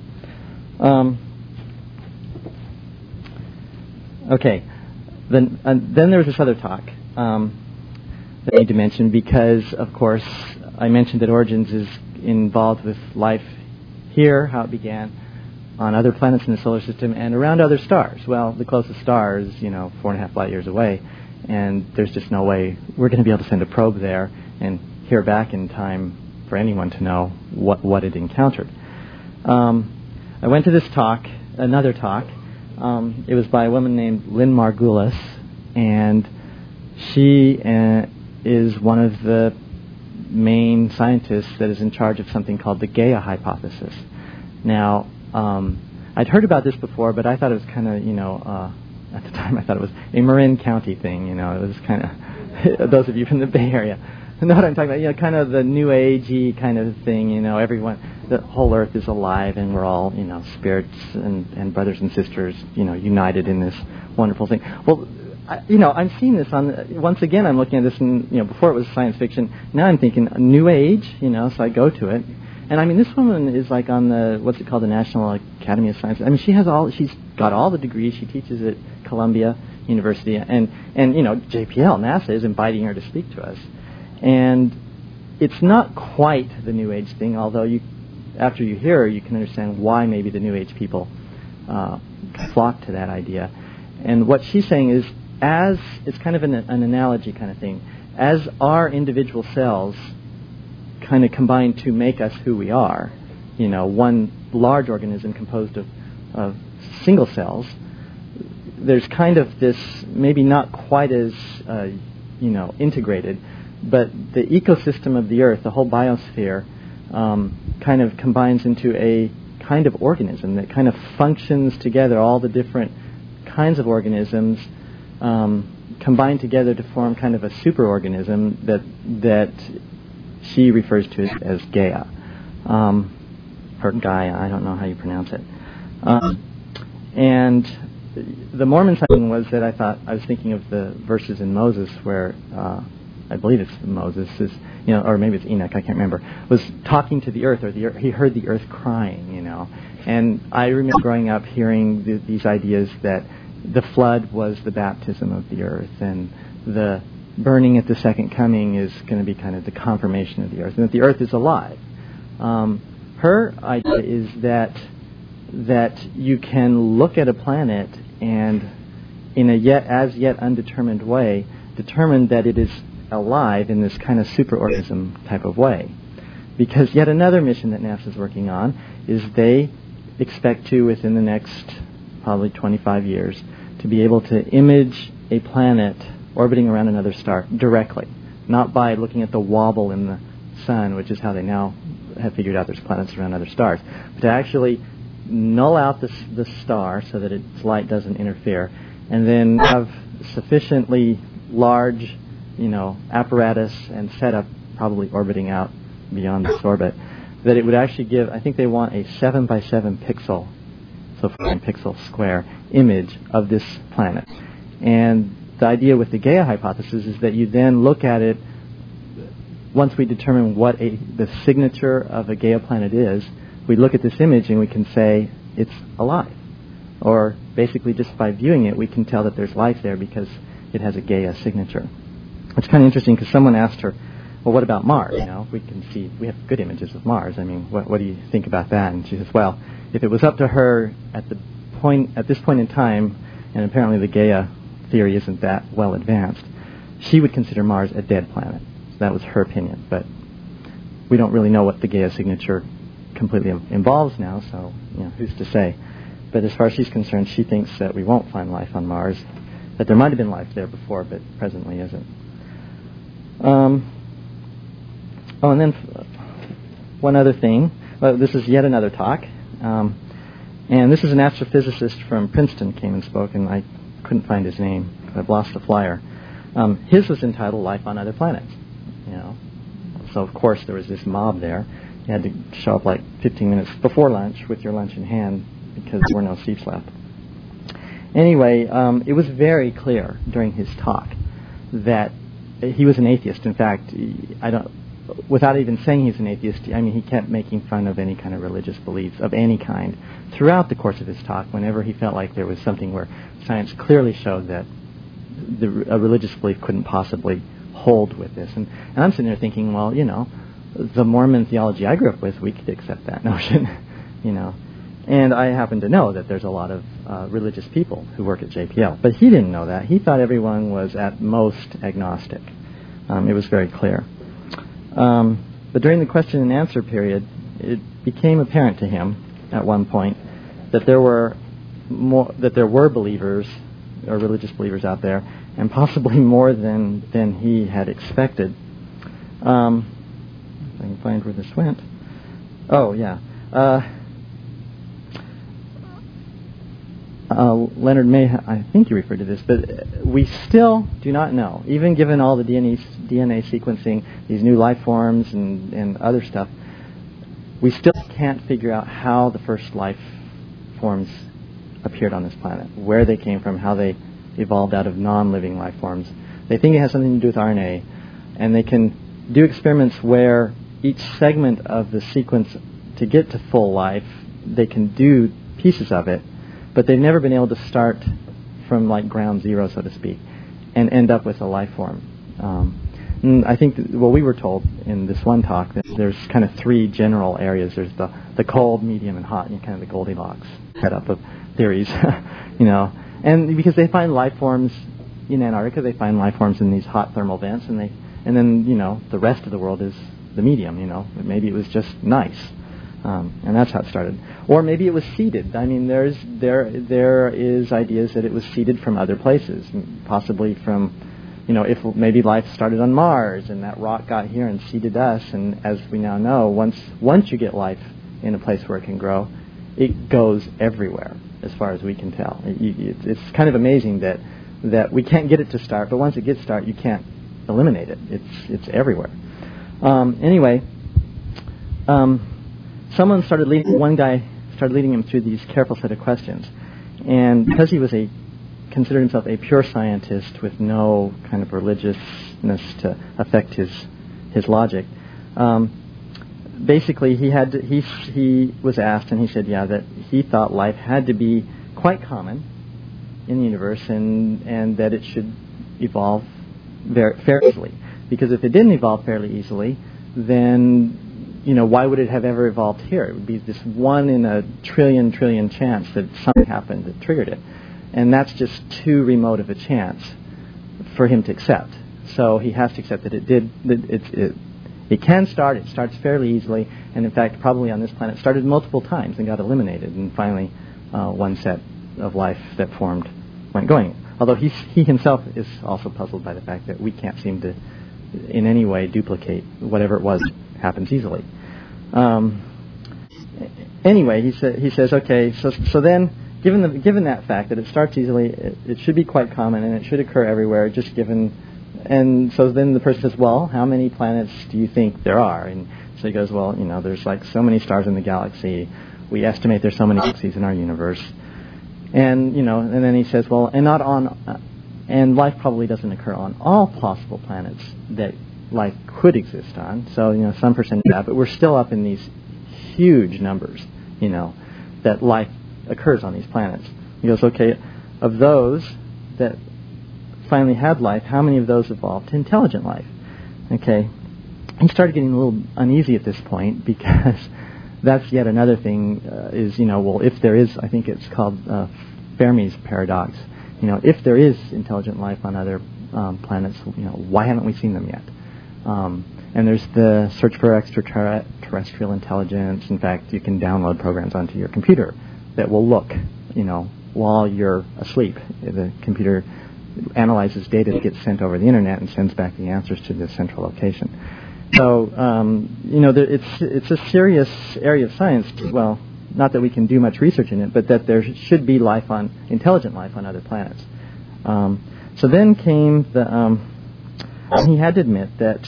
Okay. Then there was this other talk that I need to mention because, of course, I mentioned that Origins is involved with life here, how it began, on other planets in the solar system, and around other stars. Well, the closest star is, 4.5 light years away, and there's just no way we're going to be able to send a probe there and hear back in time for anyone to know what it encountered. I went to this talk, another talk. It was by a woman named Lynn Margulis, and she is one of the main scientists that is in charge of something called the Gaia hypothesis. Now, I'd heard about this before, but I thought it was kind of, at the time I thought it was a Marin County thing, it was kind of, those of you from the Bay Area know what I'm talking about, kind of the New Agey kind of thing, everyone, the whole Earth is alive and we're all, spirits and brothers and sisters, united in this wonderful thing. Well, I'm seeing this once again, I'm looking at this, and, before it was science fiction, now I'm thinking New Age, so I go to it. And I mean, this woman is like on the, what's it called, the National Academy of Sciences. I mean, she's got all the degrees. She teaches at Columbia University. And JPL, NASA, is inviting her to speak to us. And it's not quite the New Age thing, although after you hear her, you can understand why maybe the New Age people flock to that idea. And what she's saying is, it's kind of an analogy kind of thing, as our individual cells kind of combine to make us who we are, one large organism composed of single cells, there's kind of this, maybe not quite as, integrated, but the ecosystem of the Earth, the whole biosphere, kind of combines into a kind of organism that kind of functions together, all the different kinds of organisms combine together to form kind of a superorganism that she refers to it as Gaia, or Gaia, I don't know how you pronounce it. And the Mormon side was that I was thinking of the verses in Moses where, I believe it's Moses, or maybe it's Enoch, I can't remember, was talking to the earth, or he heard the earth crying, And I remember growing up hearing these ideas that the flood was the baptism of the earth, and the burning at the second coming is going to be kind of the confirmation of the earth, and that the earth is alive. Her idea is that you can look at a planet and, in a as yet undetermined way, determine that it is alive in this kind of superorganism type of way. Because yet another mission that NASA is working on is they expect to, within the next probably 25 years, to be able to image a planet orbiting around another star directly, not by looking at the wobble in the sun, which is how they now have figured out there's planets around other stars, but to actually null out the star so that its light doesn't interfere, and then have sufficiently large, apparatus and setup, probably orbiting out beyond this orbit, that it would actually give, I think they want a 7 by 7 pixel, so 9 pixel square image of this planet. And the idea with the Gaia hypothesis is that you then look at it, once we determine what the signature of a Gaia planet is, we look at this image and we can say it's alive. Or basically just by viewing it, we can tell that there's life there because it has a Gaia signature. It's kind of interesting because someone asked her, well, what about Mars? We have good images of Mars. I mean, what do you think about that? And she says, well, if it was up to her at this point in time, and apparently the Gaia theory isn't that well advanced, she would consider Mars a dead planet. So that was her opinion. But we don't really know what the Gaia signature completely involves now, so who's to say? But as far as she's concerned, she thinks that we won't find life on Mars, that there might have been life there before, but presently isn't. And then one other thing. Well, this is yet another talk. And this is an astrophysicist from Princeton came and spoke, and I couldn't find his name. I've lost the flyer. His was entitled Life on Other Planets. So, of course, there was this mob there. You had to show up like 15 minutes before lunch with your lunch in hand because there were no seats left. Anyway, it was very clear during his talk that he was an atheist. In fact, without even saying he's an atheist, I mean, he kept making fun of any kind of religious beliefs of any kind throughout the course of his talk, whenever he felt like there was something where science clearly showed that a religious belief couldn't possibly hold with this. And I'm sitting there thinking, well, the Mormon theology I grew up with, we could accept that notion, And I happen to know that there's a lot of religious people who work at JPL. But he didn't know that. He thought everyone was at most agnostic. It was very clear. But during the question and answer period, it became apparent to him at one point that there were believers or religious believers out there, and possibly more than he had expected. If I can find where this went. Oh, yeah. Leonard May, I think you referred to this, but we still do not know, even given all the DNA sequencing, these new life forms and other stuff, we still can't figure out how the first life forms appeared on this planet, where they came from, how they evolved out of non-living life forms. They think it has something to do with RNA, and they can do experiments where each segment of the sequence to get to full life, they can do pieces of it, but they've never been able to start from like ground zero, so to speak, and end up with a life form. And I think we were told in this one talk that there's kind of three general areas. There's the cold, medium, and hot, kind of the Goldilocks setup of theories, And because they find life forms in Antarctica, they find life forms in these hot thermal vents, and then the rest of the world is the medium. Maybe it was just nice. And that's how it started. Or maybe it was seeded. I mean, there is ideas that it was seeded from other places, possibly from, if maybe life started on Mars and that rock got here and seeded us. And as we now know, once you get life in a place where it can grow, it goes everywhere, as far as we can tell. It's kind of amazing that we can't get it to start, but once it gets started, you can't eliminate it. It's everywhere. One guy started leading him through these careful set of questions. And because he was considered himself a pure scientist with no kind of religiousness to affect his logic, basically he was asked, and he said, that he thought life had to be quite common in the universe, and that it should evolve fairly easily. Because if it didn't evolve fairly easily, then why would it have ever evolved here? It would be this 1 in a trillion chance that something happened that triggered it. And that's just too remote of a chance for him to accept. So he has to accept that it can start, it starts fairly easily, and in fact, probably on this planet, started multiple times and got eliminated, and finally one set of life that formed went going. Although he himself is also puzzled by the fact that we can't seem to in any way duplicate whatever it was happens easily. Anyway, he says, okay, so then, given that fact that it starts easily, it should be quite common and it should occur everywhere, just given. And so then the person says, well, how many planets do you think there are? And so he goes, well, there's like so many stars in the galaxy. We estimate there's so many galaxies in our universe. And and then he says, well, and life probably doesn't occur on all possible planets that life could exist on. So, some percentage of that, but we're still up in these huge numbers, that life occurs on these planets. He goes, okay, of those that finally had life, how many of those evolved to intelligent life? Okay. He started getting a little uneasy at this point, because that's yet another thing, if there is, I think it's called Fermi's paradox, if there is intelligent life on other planets, why haven't we seen them yet? And there's the search for extraterrestrial intelligence. In fact, you can download programs onto your computer that will look, while you're asleep. The computer analyzes data that gets sent over the internet and sends back the answers to the central location. So, it's a serious area of science. Well, not that we can do much research in it, but that there should be intelligent life on other planets. So then came he had to admit that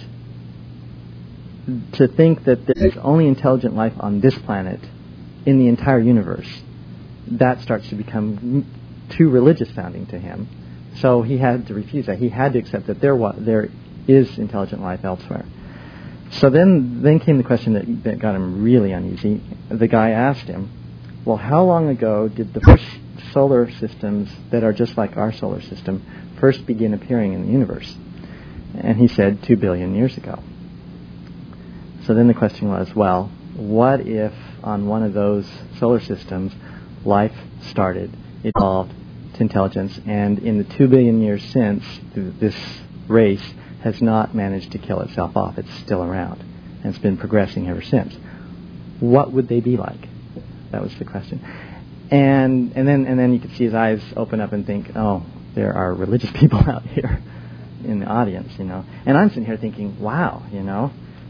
to think that there's only intelligent life on this planet in the entire universe, that starts to become too religious sounding to him. So he had to refuse that. He had to accept that there is intelligent life elsewhere. So then came the question that got him really uneasy. The guy asked him, well, how long ago did the first solar systems that are just like our solar system first begin appearing in the universe? And he said 2 billion years ago. So then the question was, well, what if on one of those solar systems life started, evolved to intelligence, and in the 2 billion years since, this race has not managed to kill itself off. It's still around, and it's been progressing ever since. What would they be like? That was the question. And then you could see his eyes open up and think, oh, there are religious people out here in the audience, you know. And I'm sitting here thinking, wow, you know.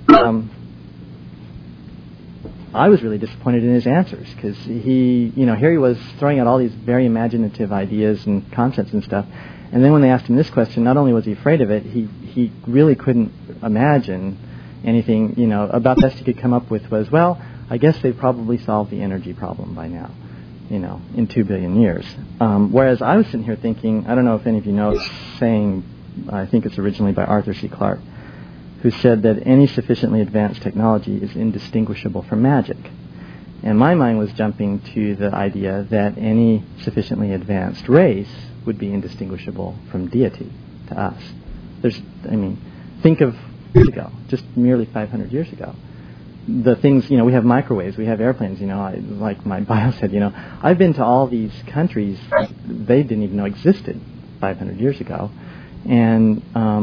I was really disappointed in his answers because here he was throwing out all these very imaginative ideas and concepts and stuff. And then when they asked him this question, not only was he afraid of it, he really couldn't imagine anything, you know. About the best he could come up with was, well, I guess they've probably solved the energy problem by now, you know, in 2 billion years. Whereas I was sitting here thinking, I don't know if any of you know, saying, I think it's originally by Arthur C. Clarke, who said that any sufficiently advanced technology is indistinguishable from magic. And my mind was jumping to the idea that any sufficiently advanced race would be indistinguishable from deity to us. Think of years ago, just merely 500 years ago. The things, you know, we have microwaves, we have airplanes, you know, like my bio said, you know, I've been to all these countries they didn't even know existed 500 years ago. And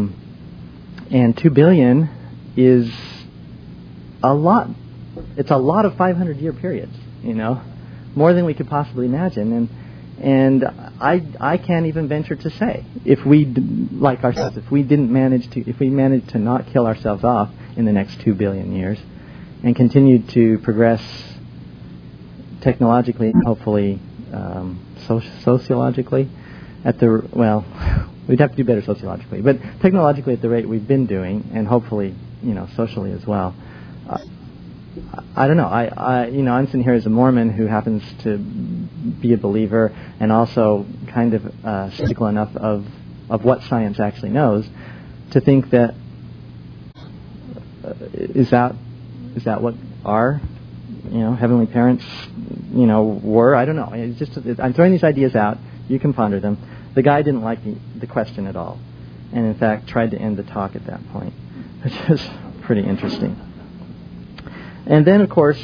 2 billion is a lot. It's a lot of 500-year periods, you know, more than we could possibly imagine. And I can't even venture to say if we managed to not kill ourselves off in the next 2 billion years and continued to progress technologically, hopefully sociologically, we'd have to do better sociologically, but technologically at the rate we've been doing, and hopefully, you know, socially as well. I don't know. I'm sitting here as a Mormon who happens to be a believer and also kind of skeptical enough of what science actually knows to think that is that what our, you know, heavenly parents, you know, were? I don't know. I'm throwing these ideas out. You can ponder them. The guy didn't like the question at all, and in fact tried to end the talk at that point, which is pretty interesting. And then, of course,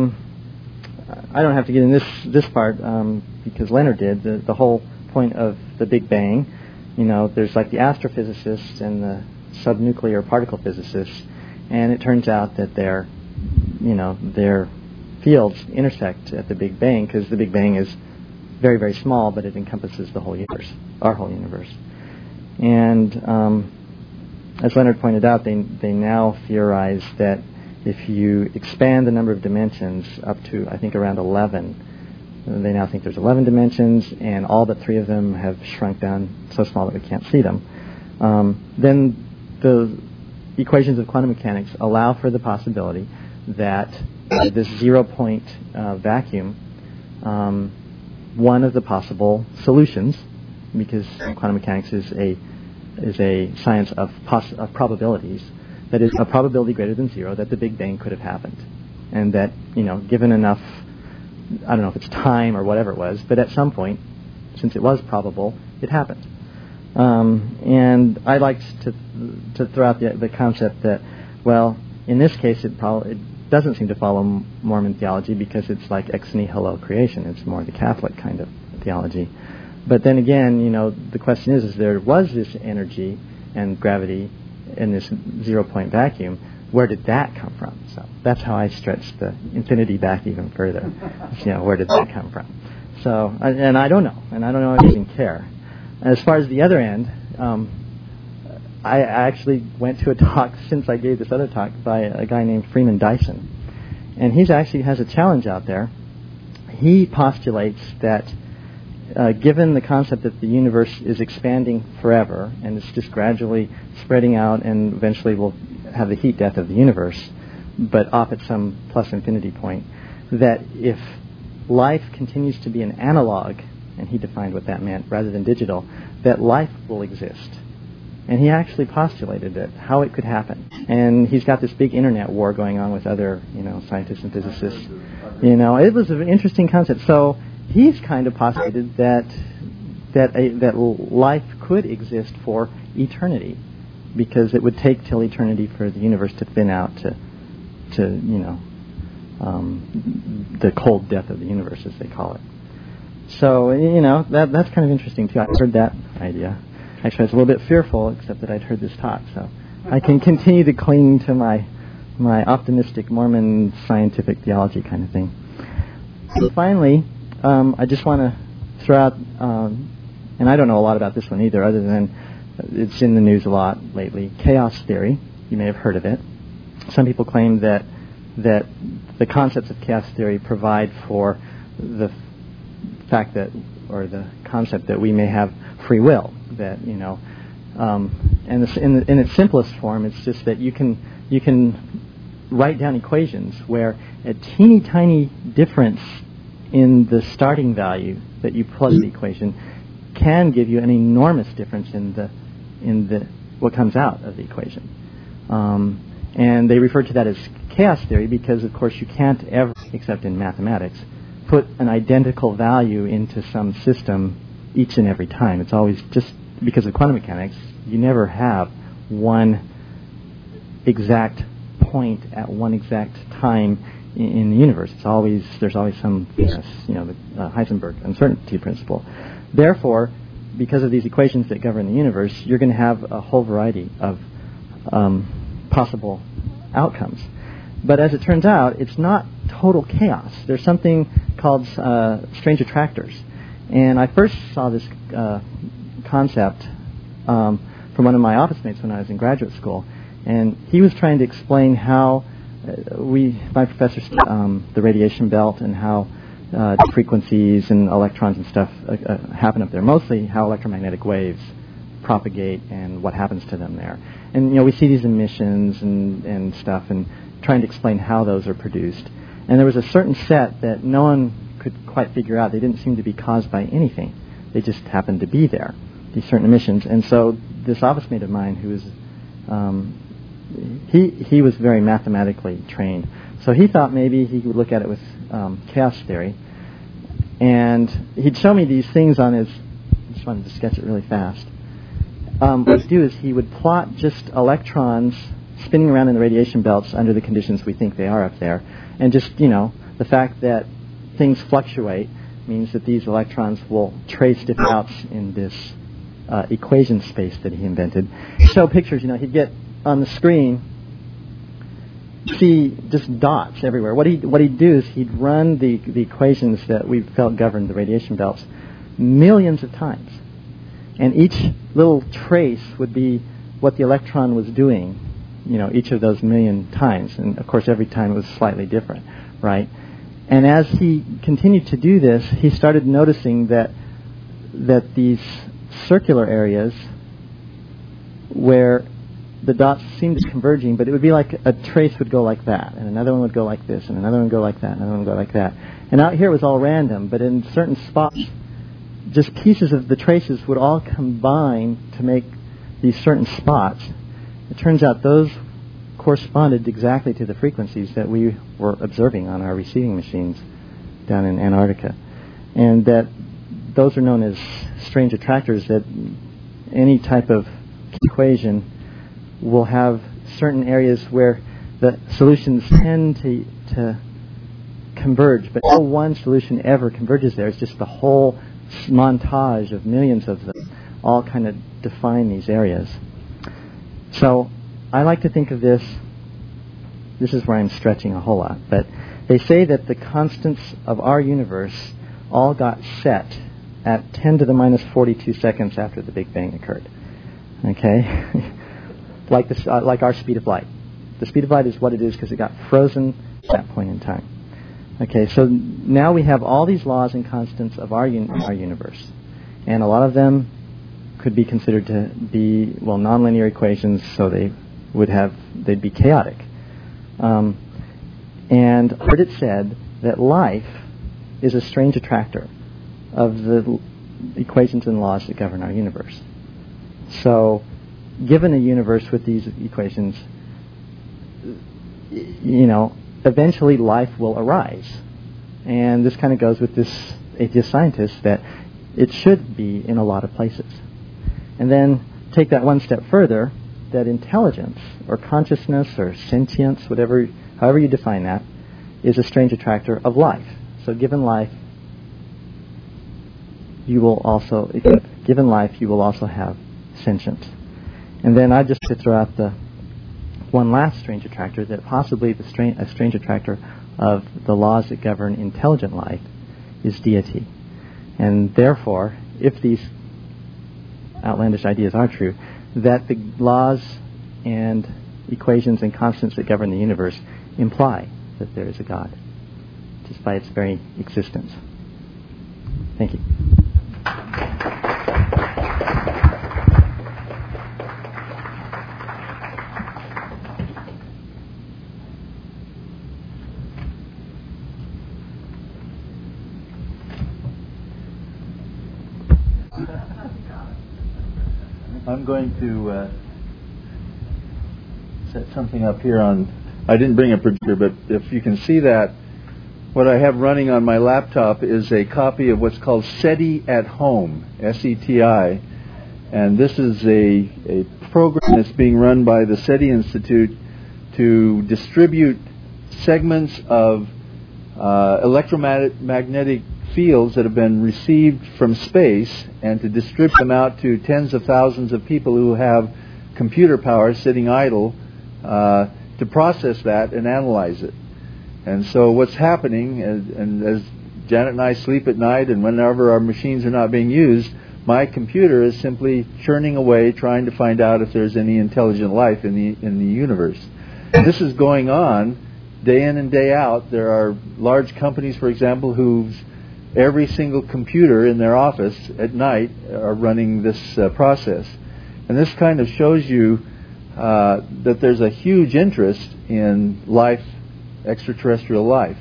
I don't have to get in this part because Leonard did. The whole point of the Big Bang, you know, there's like the astrophysicists and the subnuclear particle physicists, and it turns out that their fields intersect at the Big Bang because the Big Bang is very, very small, but it encompasses the whole universe, our whole universe. And as Leonard pointed out, they now theorize that if you expand the number of dimensions up to, I think, around 11, they now think there's 11 dimensions, and all but 3 of them have shrunk down so small that we can't see them. Then the equations of quantum mechanics allow for the possibility that this 0-point vacuum, one of the possible solutions, because quantum mechanics is a science of probabilities, that is a probability greater than 0 that the Big Bang could have happened, and that, you know, given enough, I don't know if it's time or whatever it was, but at some point, since it was probable, it happened. And I liked to throw out the concept that, well, in this case, it doesn't seem to follow Mormon theology because it's like ex nihilo creation. It's more the Catholic kind of theology. But then again, you know, the question is there was this energy and gravity in this 0-point vacuum. Where did that come from? So that's how I stretched the infinity back even further. You know, where did that come from? So, and I don't know. And I don't know if I even care. As far as the other end, I actually went to a talk, since I gave this other talk, by a guy named Freeman Dyson. And he actually has a challenge out there. He postulates that given the concept that the universe is expanding forever, and it's just gradually spreading out, and eventually we'll have the heat death of the universe, but off at some plus infinity point, that if life continues to be an analog and he defined what that meant, rather than digital, that life will exist. And he actually postulated it, how it could happen. And he's got this big internet war going on with other, scientists and physicists. It was an interesting concept. So he's kind of postulated that life could exist for eternity, because it would take till eternity for the universe to thin out to the cold death of the universe, as they call it. So, that's kind of interesting, too. I heard that idea. Actually, I was a little bit fearful, except that I'd heard this talk, so I can continue to cling to my optimistic Mormon scientific theology kind of thing. So finally, I just want to throw out, and I don't know a lot about this one either, other than it's in the news a lot lately, chaos theory. You may have heard of it. Some people claim that the concepts of chaos theory provide for the fact that, or the concept that we may have free will. That and this, in its simplest form, it's just that you can write down equations where a teeny tiny difference in the starting value that you plug in the equation can give you an enormous difference in the what comes out of the equation. And they refer to that as chaos theory because, of course, you can't ever, except in mathematics, put an identical value into some system each and every time. It's always just because of quantum mechanics, you never have one exact point at one exact time in the universe. There's always some, the Heisenberg uncertainty principle. Therefore, because of these equations that govern the universe, you're going to have a whole variety of possible outcomes. But as it turns out, it's not total chaos. There's something called strange attractors. And I first saw this concept from one of my office mates when I was in graduate school. And he was trying to explain how my professor studied the radiation belt and how frequencies and electrons and stuff happen up there. Mostly how electromagnetic waves propagate and what happens to them there. And, we see these emissions and stuff and trying to explain how those are produced. And there was a certain set that no one could quite figure out. They didn't seem to be caused by anything. They just happened to be there, these certain emissions. And so this office mate of mine who was, he was very mathematically trained. So he thought maybe he would look at it with chaos theory. And he'd show me these things on his, I just wanted to sketch it really fast. What he'd do is he would plot just electrons spinning around in the radiation belts under the conditions we think they are up there. And just, the fact that things fluctuate means that these electrons will trace different routes in this equation space that he invented. Show pictures, he'd get on the screen, see just dots everywhere. What he'd do is he'd run the equations that we felt governed the radiation belts millions of times. And each little trace would be what the electron was doing, each of those million times. And, of course, every time it was slightly different, right? And as he continued to do this, he started noticing that these circular areas where the dots seemed to be converging, but it would be like a trace would go like that, and another one would go like this, and another one would go like that, and another one would go like that. And out here it was all random, but in certain spots, just pieces of the traces would all combine to make these certain spots. It turns out those corresponded exactly to the frequencies that we were observing on our receiving machines down in Antarctica. And that those are known as strange attractors, that any type of equation will have certain areas where the solutions tend to converge, but no one solution ever converges there. It's just the whole montage of millions of them all kind of define these areas. So I like to think of this is where I'm stretching a whole lot, but they say that the constants of our universe all got set at 10 to the minus 42 seconds after the Big Bang occurred. Okay? like our speed of light. The speed of light is what it is because it got frozen at that point in time. Okay, so now we have all these laws and constants of our universe. And a lot of them could be considered to be, nonlinear equations, so they'd be chaotic. And I heard it said that life is a strange attractor of the equations and laws that govern our universe. So, given a universe with these equations, eventually life will arise. And this kind of goes with this atheist scientist that it should be in a lot of places. And then take that one step further, that intelligence or consciousness or sentience, however you define that, is a strange attractor of life. So given life, you will also have sentience. And then I just to throw out the one last strange attractor, that possibly a strange attractor of the laws that govern intelligent life is deity. And therefore, if these outlandish ideas are true, that the laws and equations and constants that govern the universe imply that there is a God, just by its very existence. Thank you. I'm going to set something up here on... I didn't bring a projector, but if you can see that, what I have running on my laptop is a copy of what's called SETI at Home, SETI. And this is a program that's being run by the SETI Institute to distribute segments of electromagnetic fields that have been received from space and to distribute them out to tens of thousands of people who have computer power sitting idle to process that and analyze it. And so what's happening, and as Janet and I sleep at night and whenever our machines are not being used, my computer is simply churning away trying to find out if there's any intelligent life in the universe. This is going on day in and day out. There are large companies, for example, whose every single computer in their office at night are running this process. And this kind of shows you that there's a huge interest in life, extraterrestrial life.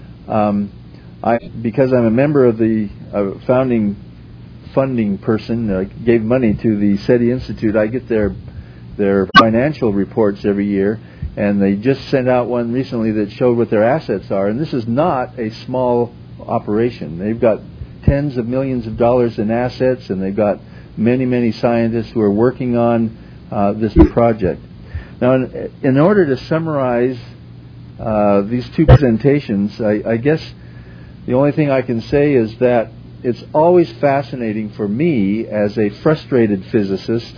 Because I'm a member of the founding funding person, gave money to the SETI Institute, I get their financial reports every year, and they just sent out one recently that showed what their assets are. And this is not a small operation. They've got tens of millions of dollars in assets, and they've got many, many scientists who are working on this project. Now, in order to summarize these two presentations, I guess the only thing I can say is that it's always fascinating for me as a frustrated physicist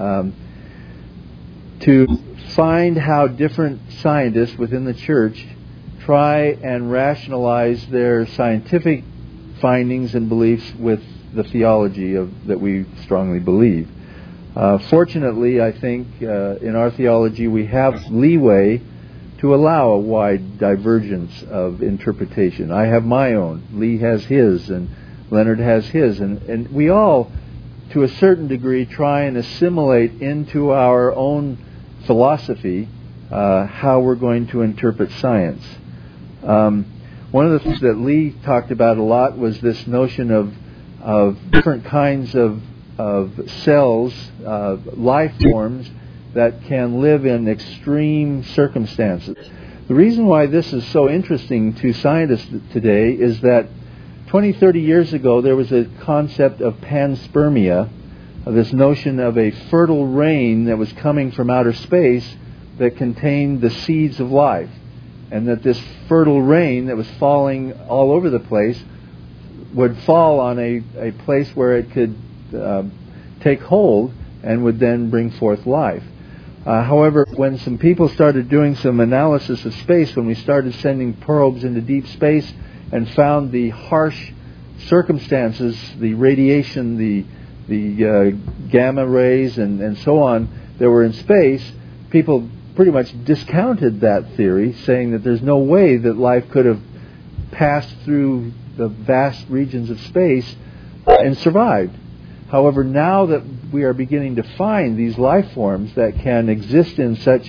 to find how different scientists within the church try and rationalize their scientific findings and beliefs with the theology that we strongly believe. Fortunately, I think in our theology we have leeway to allow a wide divergence of interpretation. I have my own, Lee has his, and Leonard has his, and we all, to a certain degree, try and assimilate into our own philosophy how we're going to interpret science. One of the things that Lee talked about a lot was this notion of different kinds of cells, life forms that can live in extreme circumstances. The reason why this is so interesting to scientists today is that 20, 30 years ago there was a concept of panspermia, this notion of a fertile rain that was coming from outer space that contained the seeds of life. And that this fertile rain that was falling all over the place would fall on a place where it could take hold and would then bring forth life. However, when some people started doing some analysis of space, when we started sending probes into deep space and found the harsh circumstances, the radiation, the gamma rays and so on that were in space, people pretty much discounted that theory, saying that there's no way that life could have passed through the vast regions of space and survived. However, now that we are beginning to find these life forms that can exist in such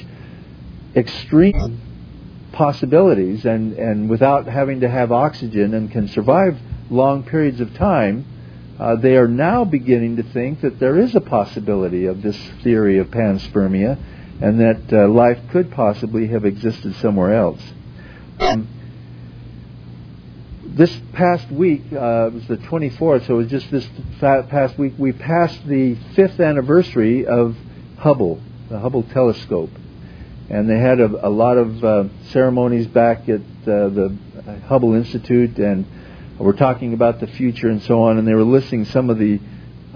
extreme possibilities and without having to have oxygen and can survive long periods of time, they are now beginning to think that there is a possibility of this theory of panspermia, and that life could possibly have existed somewhere else. This past week, it was the 24th, so it was just this past week, we passed the 5th anniversary of Hubble, the Hubble telescope. And they had a lot of ceremonies back at the Hubble Institute, and we're talking about the future and so on, and they were listing some of the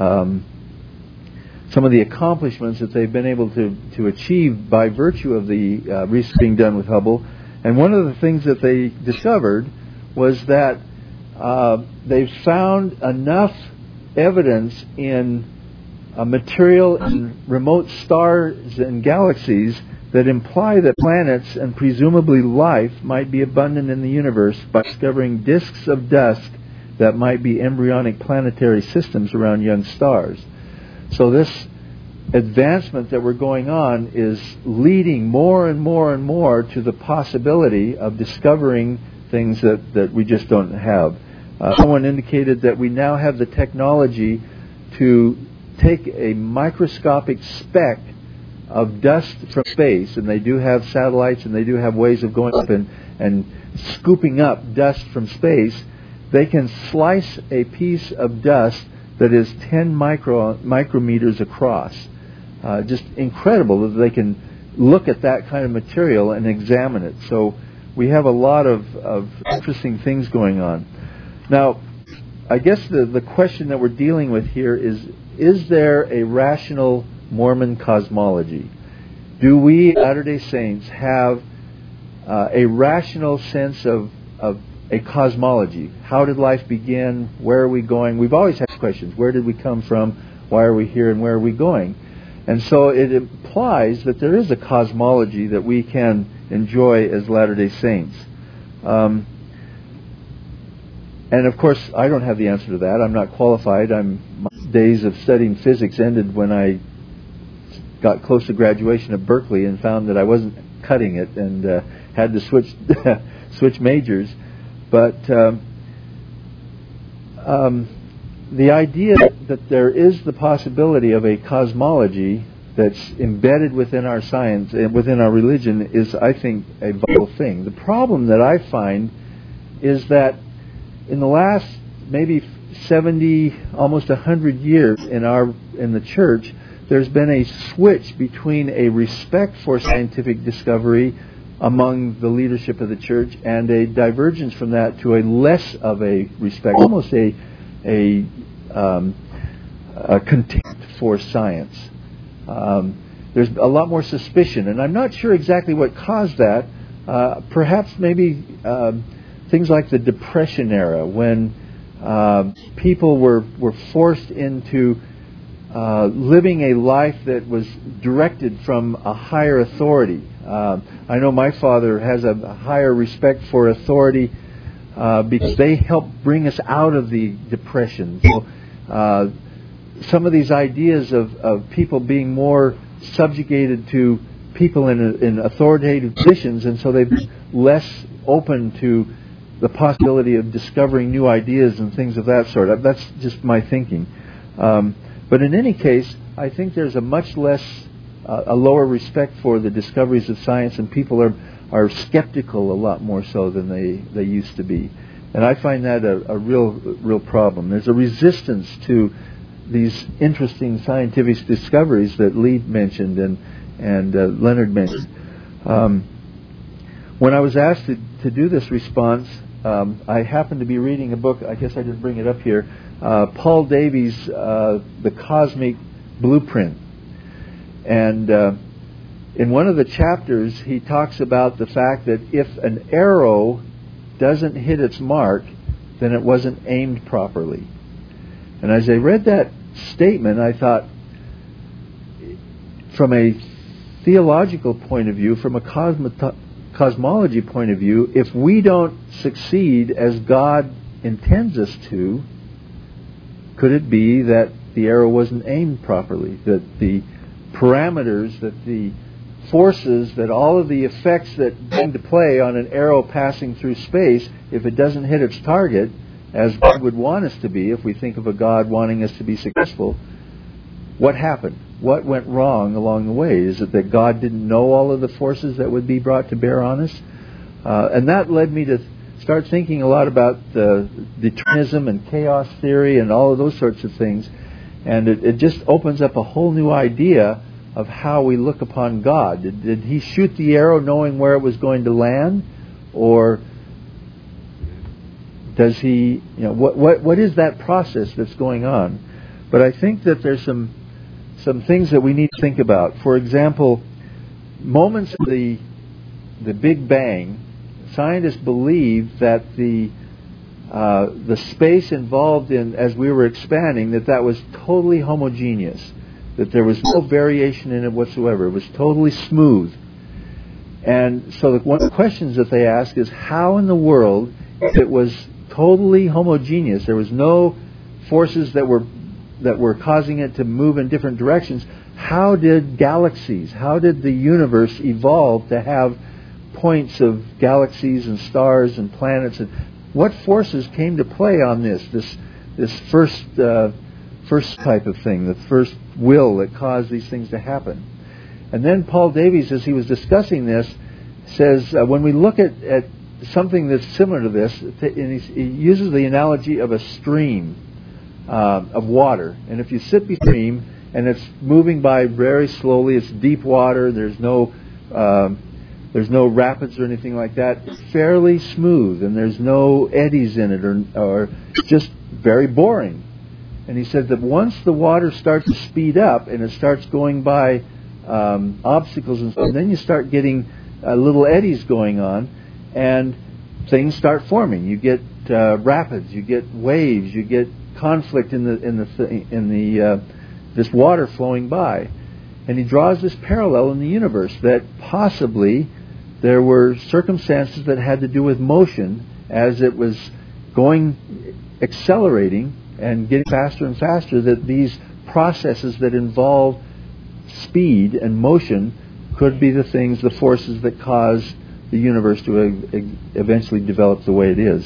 accomplishments that they've been able to achieve by virtue of the research being done with Hubble. And one of the things that they discovered was that they've found enough evidence in material in remote stars and galaxies that imply that planets and presumably life might be abundant in the universe by discovering disks of dust that might be embryonic planetary systems around young stars. So this advancement that we're going on is leading more and more and more to the possibility of discovering things that we just don't have. Someone indicated that we now have the technology to take a microscopic speck of dust from space, and they do have satellites and they do have ways of going up and scooping up dust from space. They can slice a piece of dust that is 10 micrometers across. Just incredible that they can look at that kind of material and examine it. So we have a lot of interesting things going on. Now, I guess the question that we're dealing with here is there a rational Mormon cosmology? Do we Latter-day Saints have a rational sense of a cosmology? How did life begin? Where are we going? We've always had questions. Where did we come from? Why are we here? And where are we going? And so it implies that there is a cosmology that we can enjoy as Latter-day Saints. And of course, I don't have the answer to that. I'm not qualified. My days of studying physics ended when I got close to graduation at Berkeley and found that I wasn't cutting it and had to switch majors. But the idea that there is the possibility of a cosmology that's embedded within our science and within our religion is, I think, a vital thing. The problem that I find is that in the last maybe 70, almost 100 years in the church, there's been a switch between a respect for scientific discovery among the leadership of the church and a divergence from that to a less of a respect, almost a contempt for science. There's a lot more suspicion, and I'm not sure exactly what caused that. Perhaps maybe things like the Depression era, when people were forced into living a life that was directed from a higher authority. I know my father has a higher respect for authority because they helped bring us out of the Depression. So some of these ideas of people being more subjugated to people in authoritative positions, and so they've been less open to the possibility of discovering new ideas and things of that sort. That's just my thinking. But in any case, I think there's a much less, a lower respect for the discoveries of science, and people are skeptical a lot more so than they used to be. And I find that a real problem. There's a resistance to these interesting scientific discoveries that Lee mentioned and Leonard mentioned. When I was asked to do this response, I happened to be reading a book. I guess I didn't bring it up here. Paul Davies' The Cosmic Blueprint. And in one of the chapters, he talks about the fact that if an arrow doesn't hit its mark, then it wasn't aimed properly. And as I read that statement, I thought, from a theological point of view, from a cosmology point of view, if we don't succeed as God intends us to, could it be that the arrow wasn't aimed properly? That the parameters, that the forces, that all of the effects that come to play on an arrow passing through space, if it doesn't hit its target, as God would want us to be, if we think of a God wanting us to be successful, what happened? What went wrong along the way? Is it that God didn't know all of the forces that would be brought to bear on us? And that led me to start thinking a lot about determinism and chaos theory and all of those sorts of things. And it just opens up a whole new idea of how we look upon God. Did He shoot the arrow knowing where it was going to land? Or does He, what is that process that's going on? But I think that there's some things that we need to think about. For example, moments of the Big Bang, scientists believe that the space involved in, as we were expanding, that was totally homogeneous, that there was no variation in it whatsoever. It was totally smooth. And so one of the questions that they ask is, how in the world, if it was totally homogeneous, there was no forces that were causing it to move in different directions, how did galaxies, how did the universe evolve to have points of galaxies and stars and planets, and what forces came to play on this first type of thing, the first will that caused these things to happen? And then Paul Davies, as he was discussing this, says when we look at something that's similar to this, and he uses the analogy of a stream of water. And if you sit beside a stream and it's moving by very slowly, it's deep water, there's no rapids or anything like that, it's fairly smooth and there's no eddies in it or just very boring. And he said that once the water starts to speed up and it starts going by obstacles and stuff, and then you start getting little eddies going on and things start forming. You get rapids, you get waves, you get conflict in this water flowing by. And he draws this parallel in the universe that possibly there were circumstances that had to do with motion as it was accelerating and getting faster and faster, that these processes that involve speed and motion could be the forces that cause the universe to eventually develop the way it is.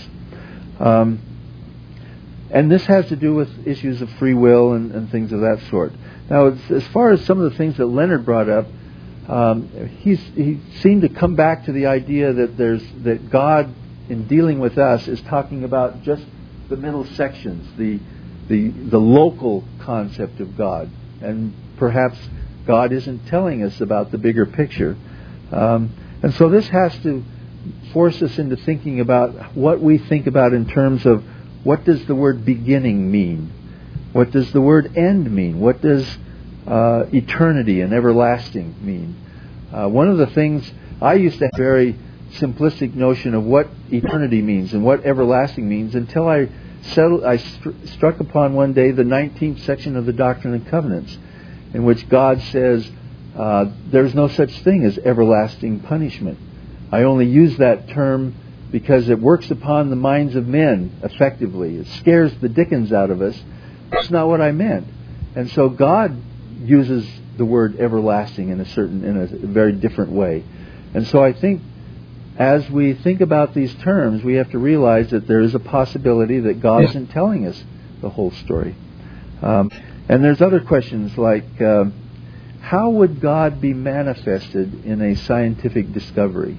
And this has to do with issues of free will and things of that sort. Now, as far as some of the things that Leonard brought up, he seemed to come back to the idea that God, in dealing with us, is talking about just the middle sections, the local concept of God, and perhaps God isn't telling us about the bigger picture. And so this has to force us into thinking about what we think about in terms of what does the word beginning mean? What does the word end mean? What does eternity and everlasting mean? One of the things, I used to have a very simplistic notion of what eternity means and what everlasting means until I struck upon one day the 19th section of the Doctrine and Covenants, in which God says there's no such thing as everlasting punishment. I only use that term because it works upon the minds of men effectively. It scares the dickens out of us. That's not what I meant. And so God uses the word everlasting in a very different way. And so I think as we think about these terms, we have to realize that there is a possibility that God isn't telling us the whole story. And there's other questions like, how would God be manifested in a scientific discovery?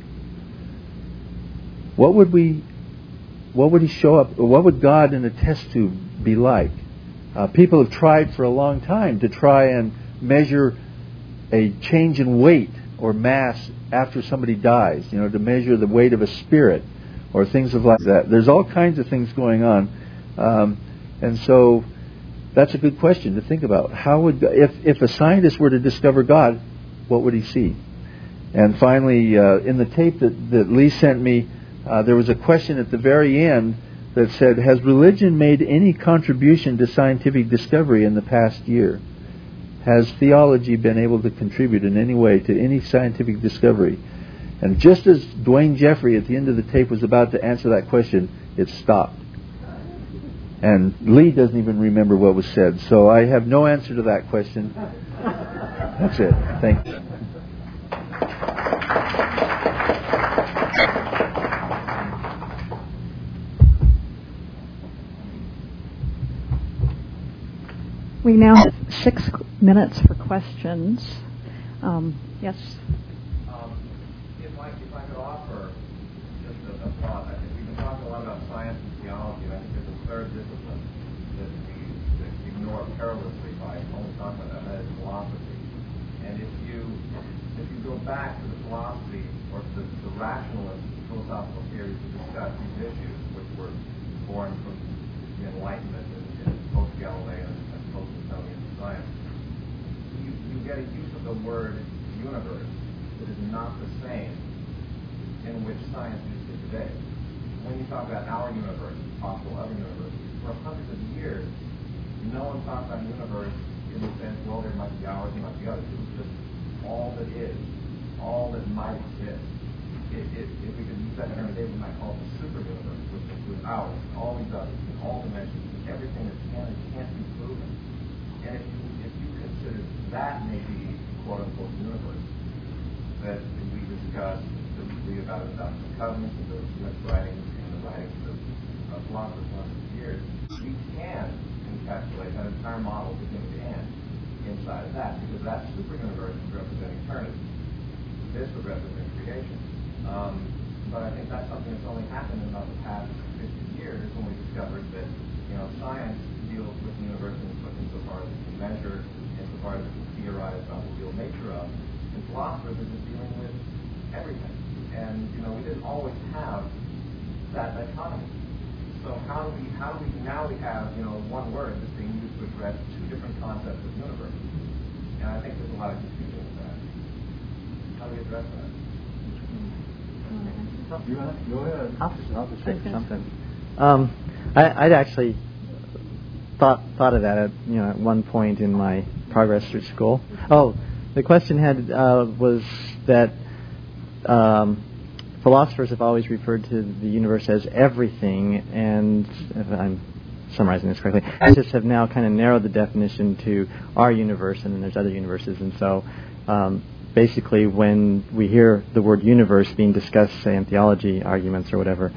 What would He show up? What would God in a test tube be like? People have tried for a long time to try and measure a change in weight or mass after somebody dies, to measure the weight of a spirit or things like that. There's all kinds of things going on. And so that's a good question to think about. How would, if a scientist were to discover God, what would he see? And finally, in the tape that Lee sent me, there was a question at the very end that said, has religion made any contribution to scientific discovery in the past year? Has theology been able to contribute in any way to any scientific discovery? And just as Dwayne Jeffrey at the end of the tape was about to answer that question, it stopped. And Lee doesn't even remember what was said. So I have no answer to that question. That's it. Thank you. We now have 6 minutes for questions. Yes? If I could offer just a thought, I think we've been talking a lot about science and theology, and I think there's a third discipline that we ignore perilously by only talking about that is philosophy. And if you go back to the philosophy or to the rationalist philosophical theories to discuss these issues, which were born from the Enlightenment and post-Galilean and post-Newtonian science, you get a use of the word universe that is not the same in which science uses it today. When you talk about our universe, possible other universes, for hundreds of years, no one talked about universe in the sense, well, there might be ours, there might be others. It was just all that is, all that might exist. If we could use that term today, we might call it the super universe, which includes ours, all these others, in all dimensions, everything that can and can't be proven. And if you consider that maybe quote unquote universe that we discussed, that we read about in the Covenants and the writings and the writings of philosophers for hundreds of years, we can encapsulate that entire model beginning to end inside of that, because that super universe would represent eternity. This would represent creation. But I think that's something that's only happened in about the past 50 years when we discovered that, science deals with the universe insofar as it can measure, insofar as it can theorize about the real nature of. And philosophers are just dealing with everything. And, we didn't always have that dichotomy. So how do we now we have, one word that's being used to address 2 different concepts of the universe. And I think there's a lot of confusion with that. How do we address that? Go ahead. I'll just say something. I'd actually thought of that at one point in my progress through school. Oh, the question was that philosophers have always referred to the universe as everything, and if I'm summarizing this correctly, scientists have now kind of narrowed the definition to our universe, and then there's other universes, and so basically when we hear the word universe being discussed, say in theology arguments or whatever,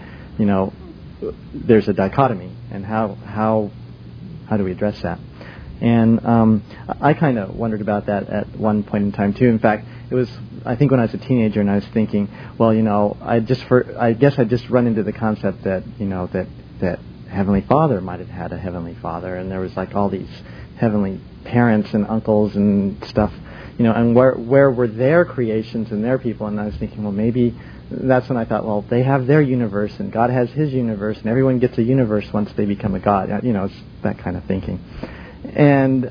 there's a dichotomy, and how do we address that? And I kind of wondered about that at one point in time too. In fact, it was, I think, when I was a teenager, and I was thinking, well, I guess I just run into the concept that that Heavenly Father might have had a Heavenly Father, and there was like all these heavenly parents and uncles and stuff, and where were their creations and their people? And I was thinking, well, maybe that's when I thought, well, they have their universe, and God has His universe, and everyone gets a universe once they become a God. It's that kind of thinking. And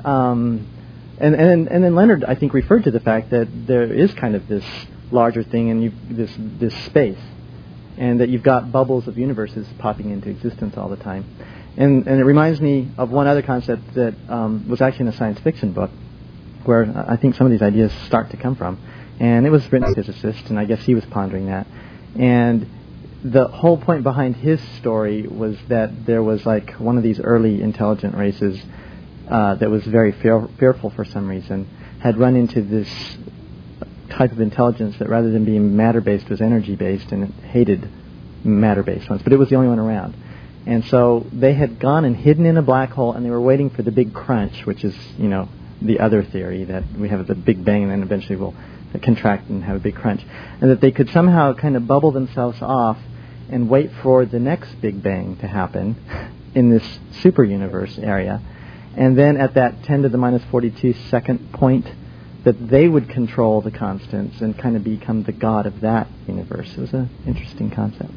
then Leonard, I think, referred to the fact that there is kind of this larger thing, and this space, and that you've got bubbles of universes popping into existence all the time. And it reminds me of one other concept that was actually in a science fiction book, where I think some of these ideas start to come from. And it was written by a physicist, and I guess he was pondering that. And the whole point behind his story was that there was like one of these early intelligent races that was very fearful for some reason, had run into this type of intelligence that rather than being matter-based was energy-based, and it hated matter-based ones, but it was the only one around. And so they had gone and hidden in a black hole, and they were waiting for the big crunch, which is, the other theory, that we have the Big Bang and then eventually we'll contract and have a big crunch. And that they could somehow kind of bubble themselves off and wait for the next Big Bang to happen in this super universe area. And then at that 10 to the minus 42 second point, that they would control the constants and kind of become the god of that universe. It was an interesting concept.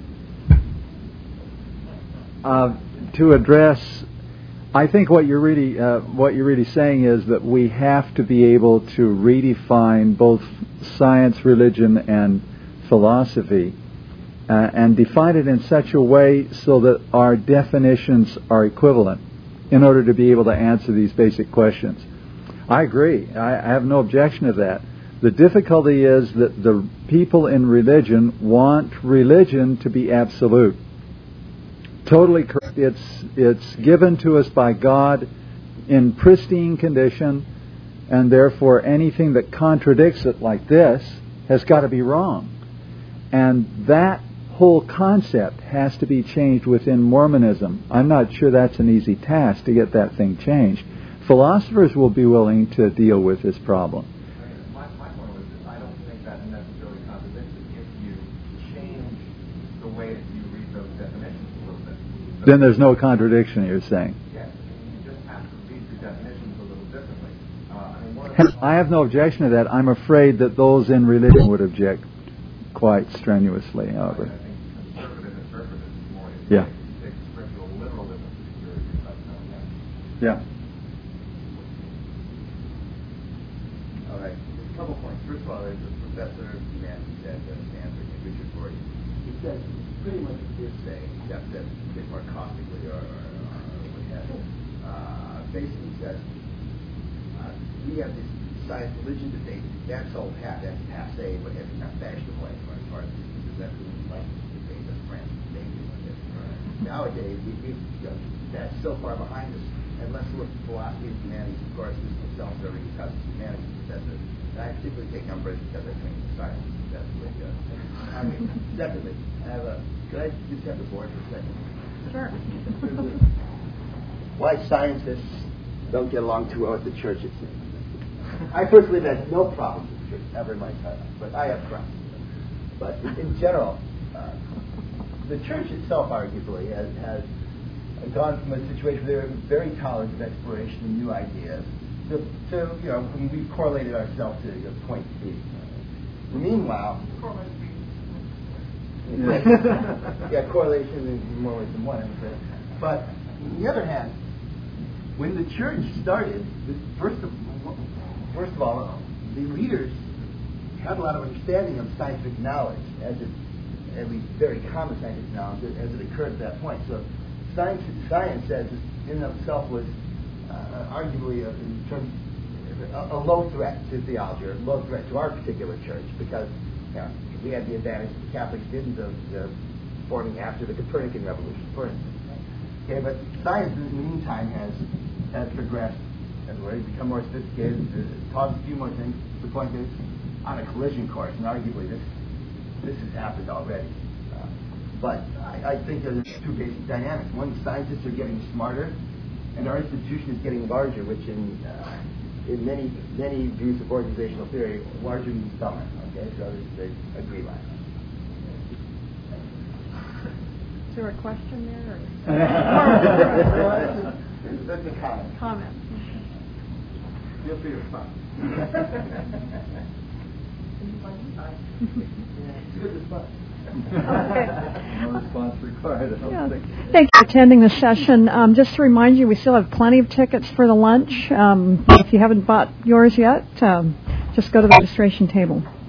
To address, I think what you're really saying is that we have to be able to redefine both science, religion, and philosophy, and define it in such a way so that our definitions are equivalent in order to be able to answer these basic questions. I agree. I have no objection to that. The difficulty is that the people in religion want religion to be absolute. Totally correct. It's given to us by God in pristine condition, and therefore anything that contradicts it like this has got to be wrong. And that whole concept has to be changed within Mormonism. I'm not sure that's an easy task to get that thing changed. Philosophers will be willing to deal with this problem. My point was that I don't think that necessarily contradicts it if you change the way that you read those definitions a little bit. So Then there's no contradiction, you're saying. yes, you just have to read the definitions a little differently. I have no objection to that. I'm afraid that those in religion would object quite strenuously, however. I think conservative interpreters more Yeah. take scriptural literalism to Yeah. All right. There's a couple points. First of all, there's a professor of humanities at Stanford, Richard Gordy. He says pretty much what you're saying, except that a bit more caustically or what have you. Basically says, we have this science-religion debate. That's old hat. That's passe, but it's not fashionable anymore as far as because that's the enlightenment debate that France is making with it. Nowadays, that's so far behind us. And let's look at philosophy of humanities. Of course, this is a self-serving because it's humanities professor. And I particularly take umbrage because I think science. That's the way it goes. Secondly, could I just have the board for a second? Sure. Why scientists don't get along too well with the church, it seems. I personally have had no problems with the church ever in my time, but I have problems. But in general, the church itself, arguably, has gone from a situation where they were very tolerant of exploration and new ideas to we've correlated ourselves to point B. Meanwhile, correlation in more ways than one, I'm afraid. But on the other hand, when the church started, first of all, the leaders had a lot of understanding of scientific knowledge, at least very common scientific knowledge, as it occurred at that point. So science as in and of itself was arguably a low threat to theology, or a low threat to our particular church, because we had the advantage that the Catholics didn't of forming after the Copernican revolution, for instance. Okay, but science in the meantime has progressed and become more sophisticated, caused a few more things. The point is, on a collision course, and arguably this has happened already. But I think there's two basic dynamics. One, scientists are getting smarter, and our institution is getting larger, which in many views of organizational theory, larger means dumber. Okay, so they agree on it. Is there a question there? That's a comment. Comment. Feel free to respond. It's a good response. No response required. I don't think. Thank you for attending the session. Just to remind you, we still have plenty of tickets for the lunch. If you haven't bought yours yet, just go to the registration table.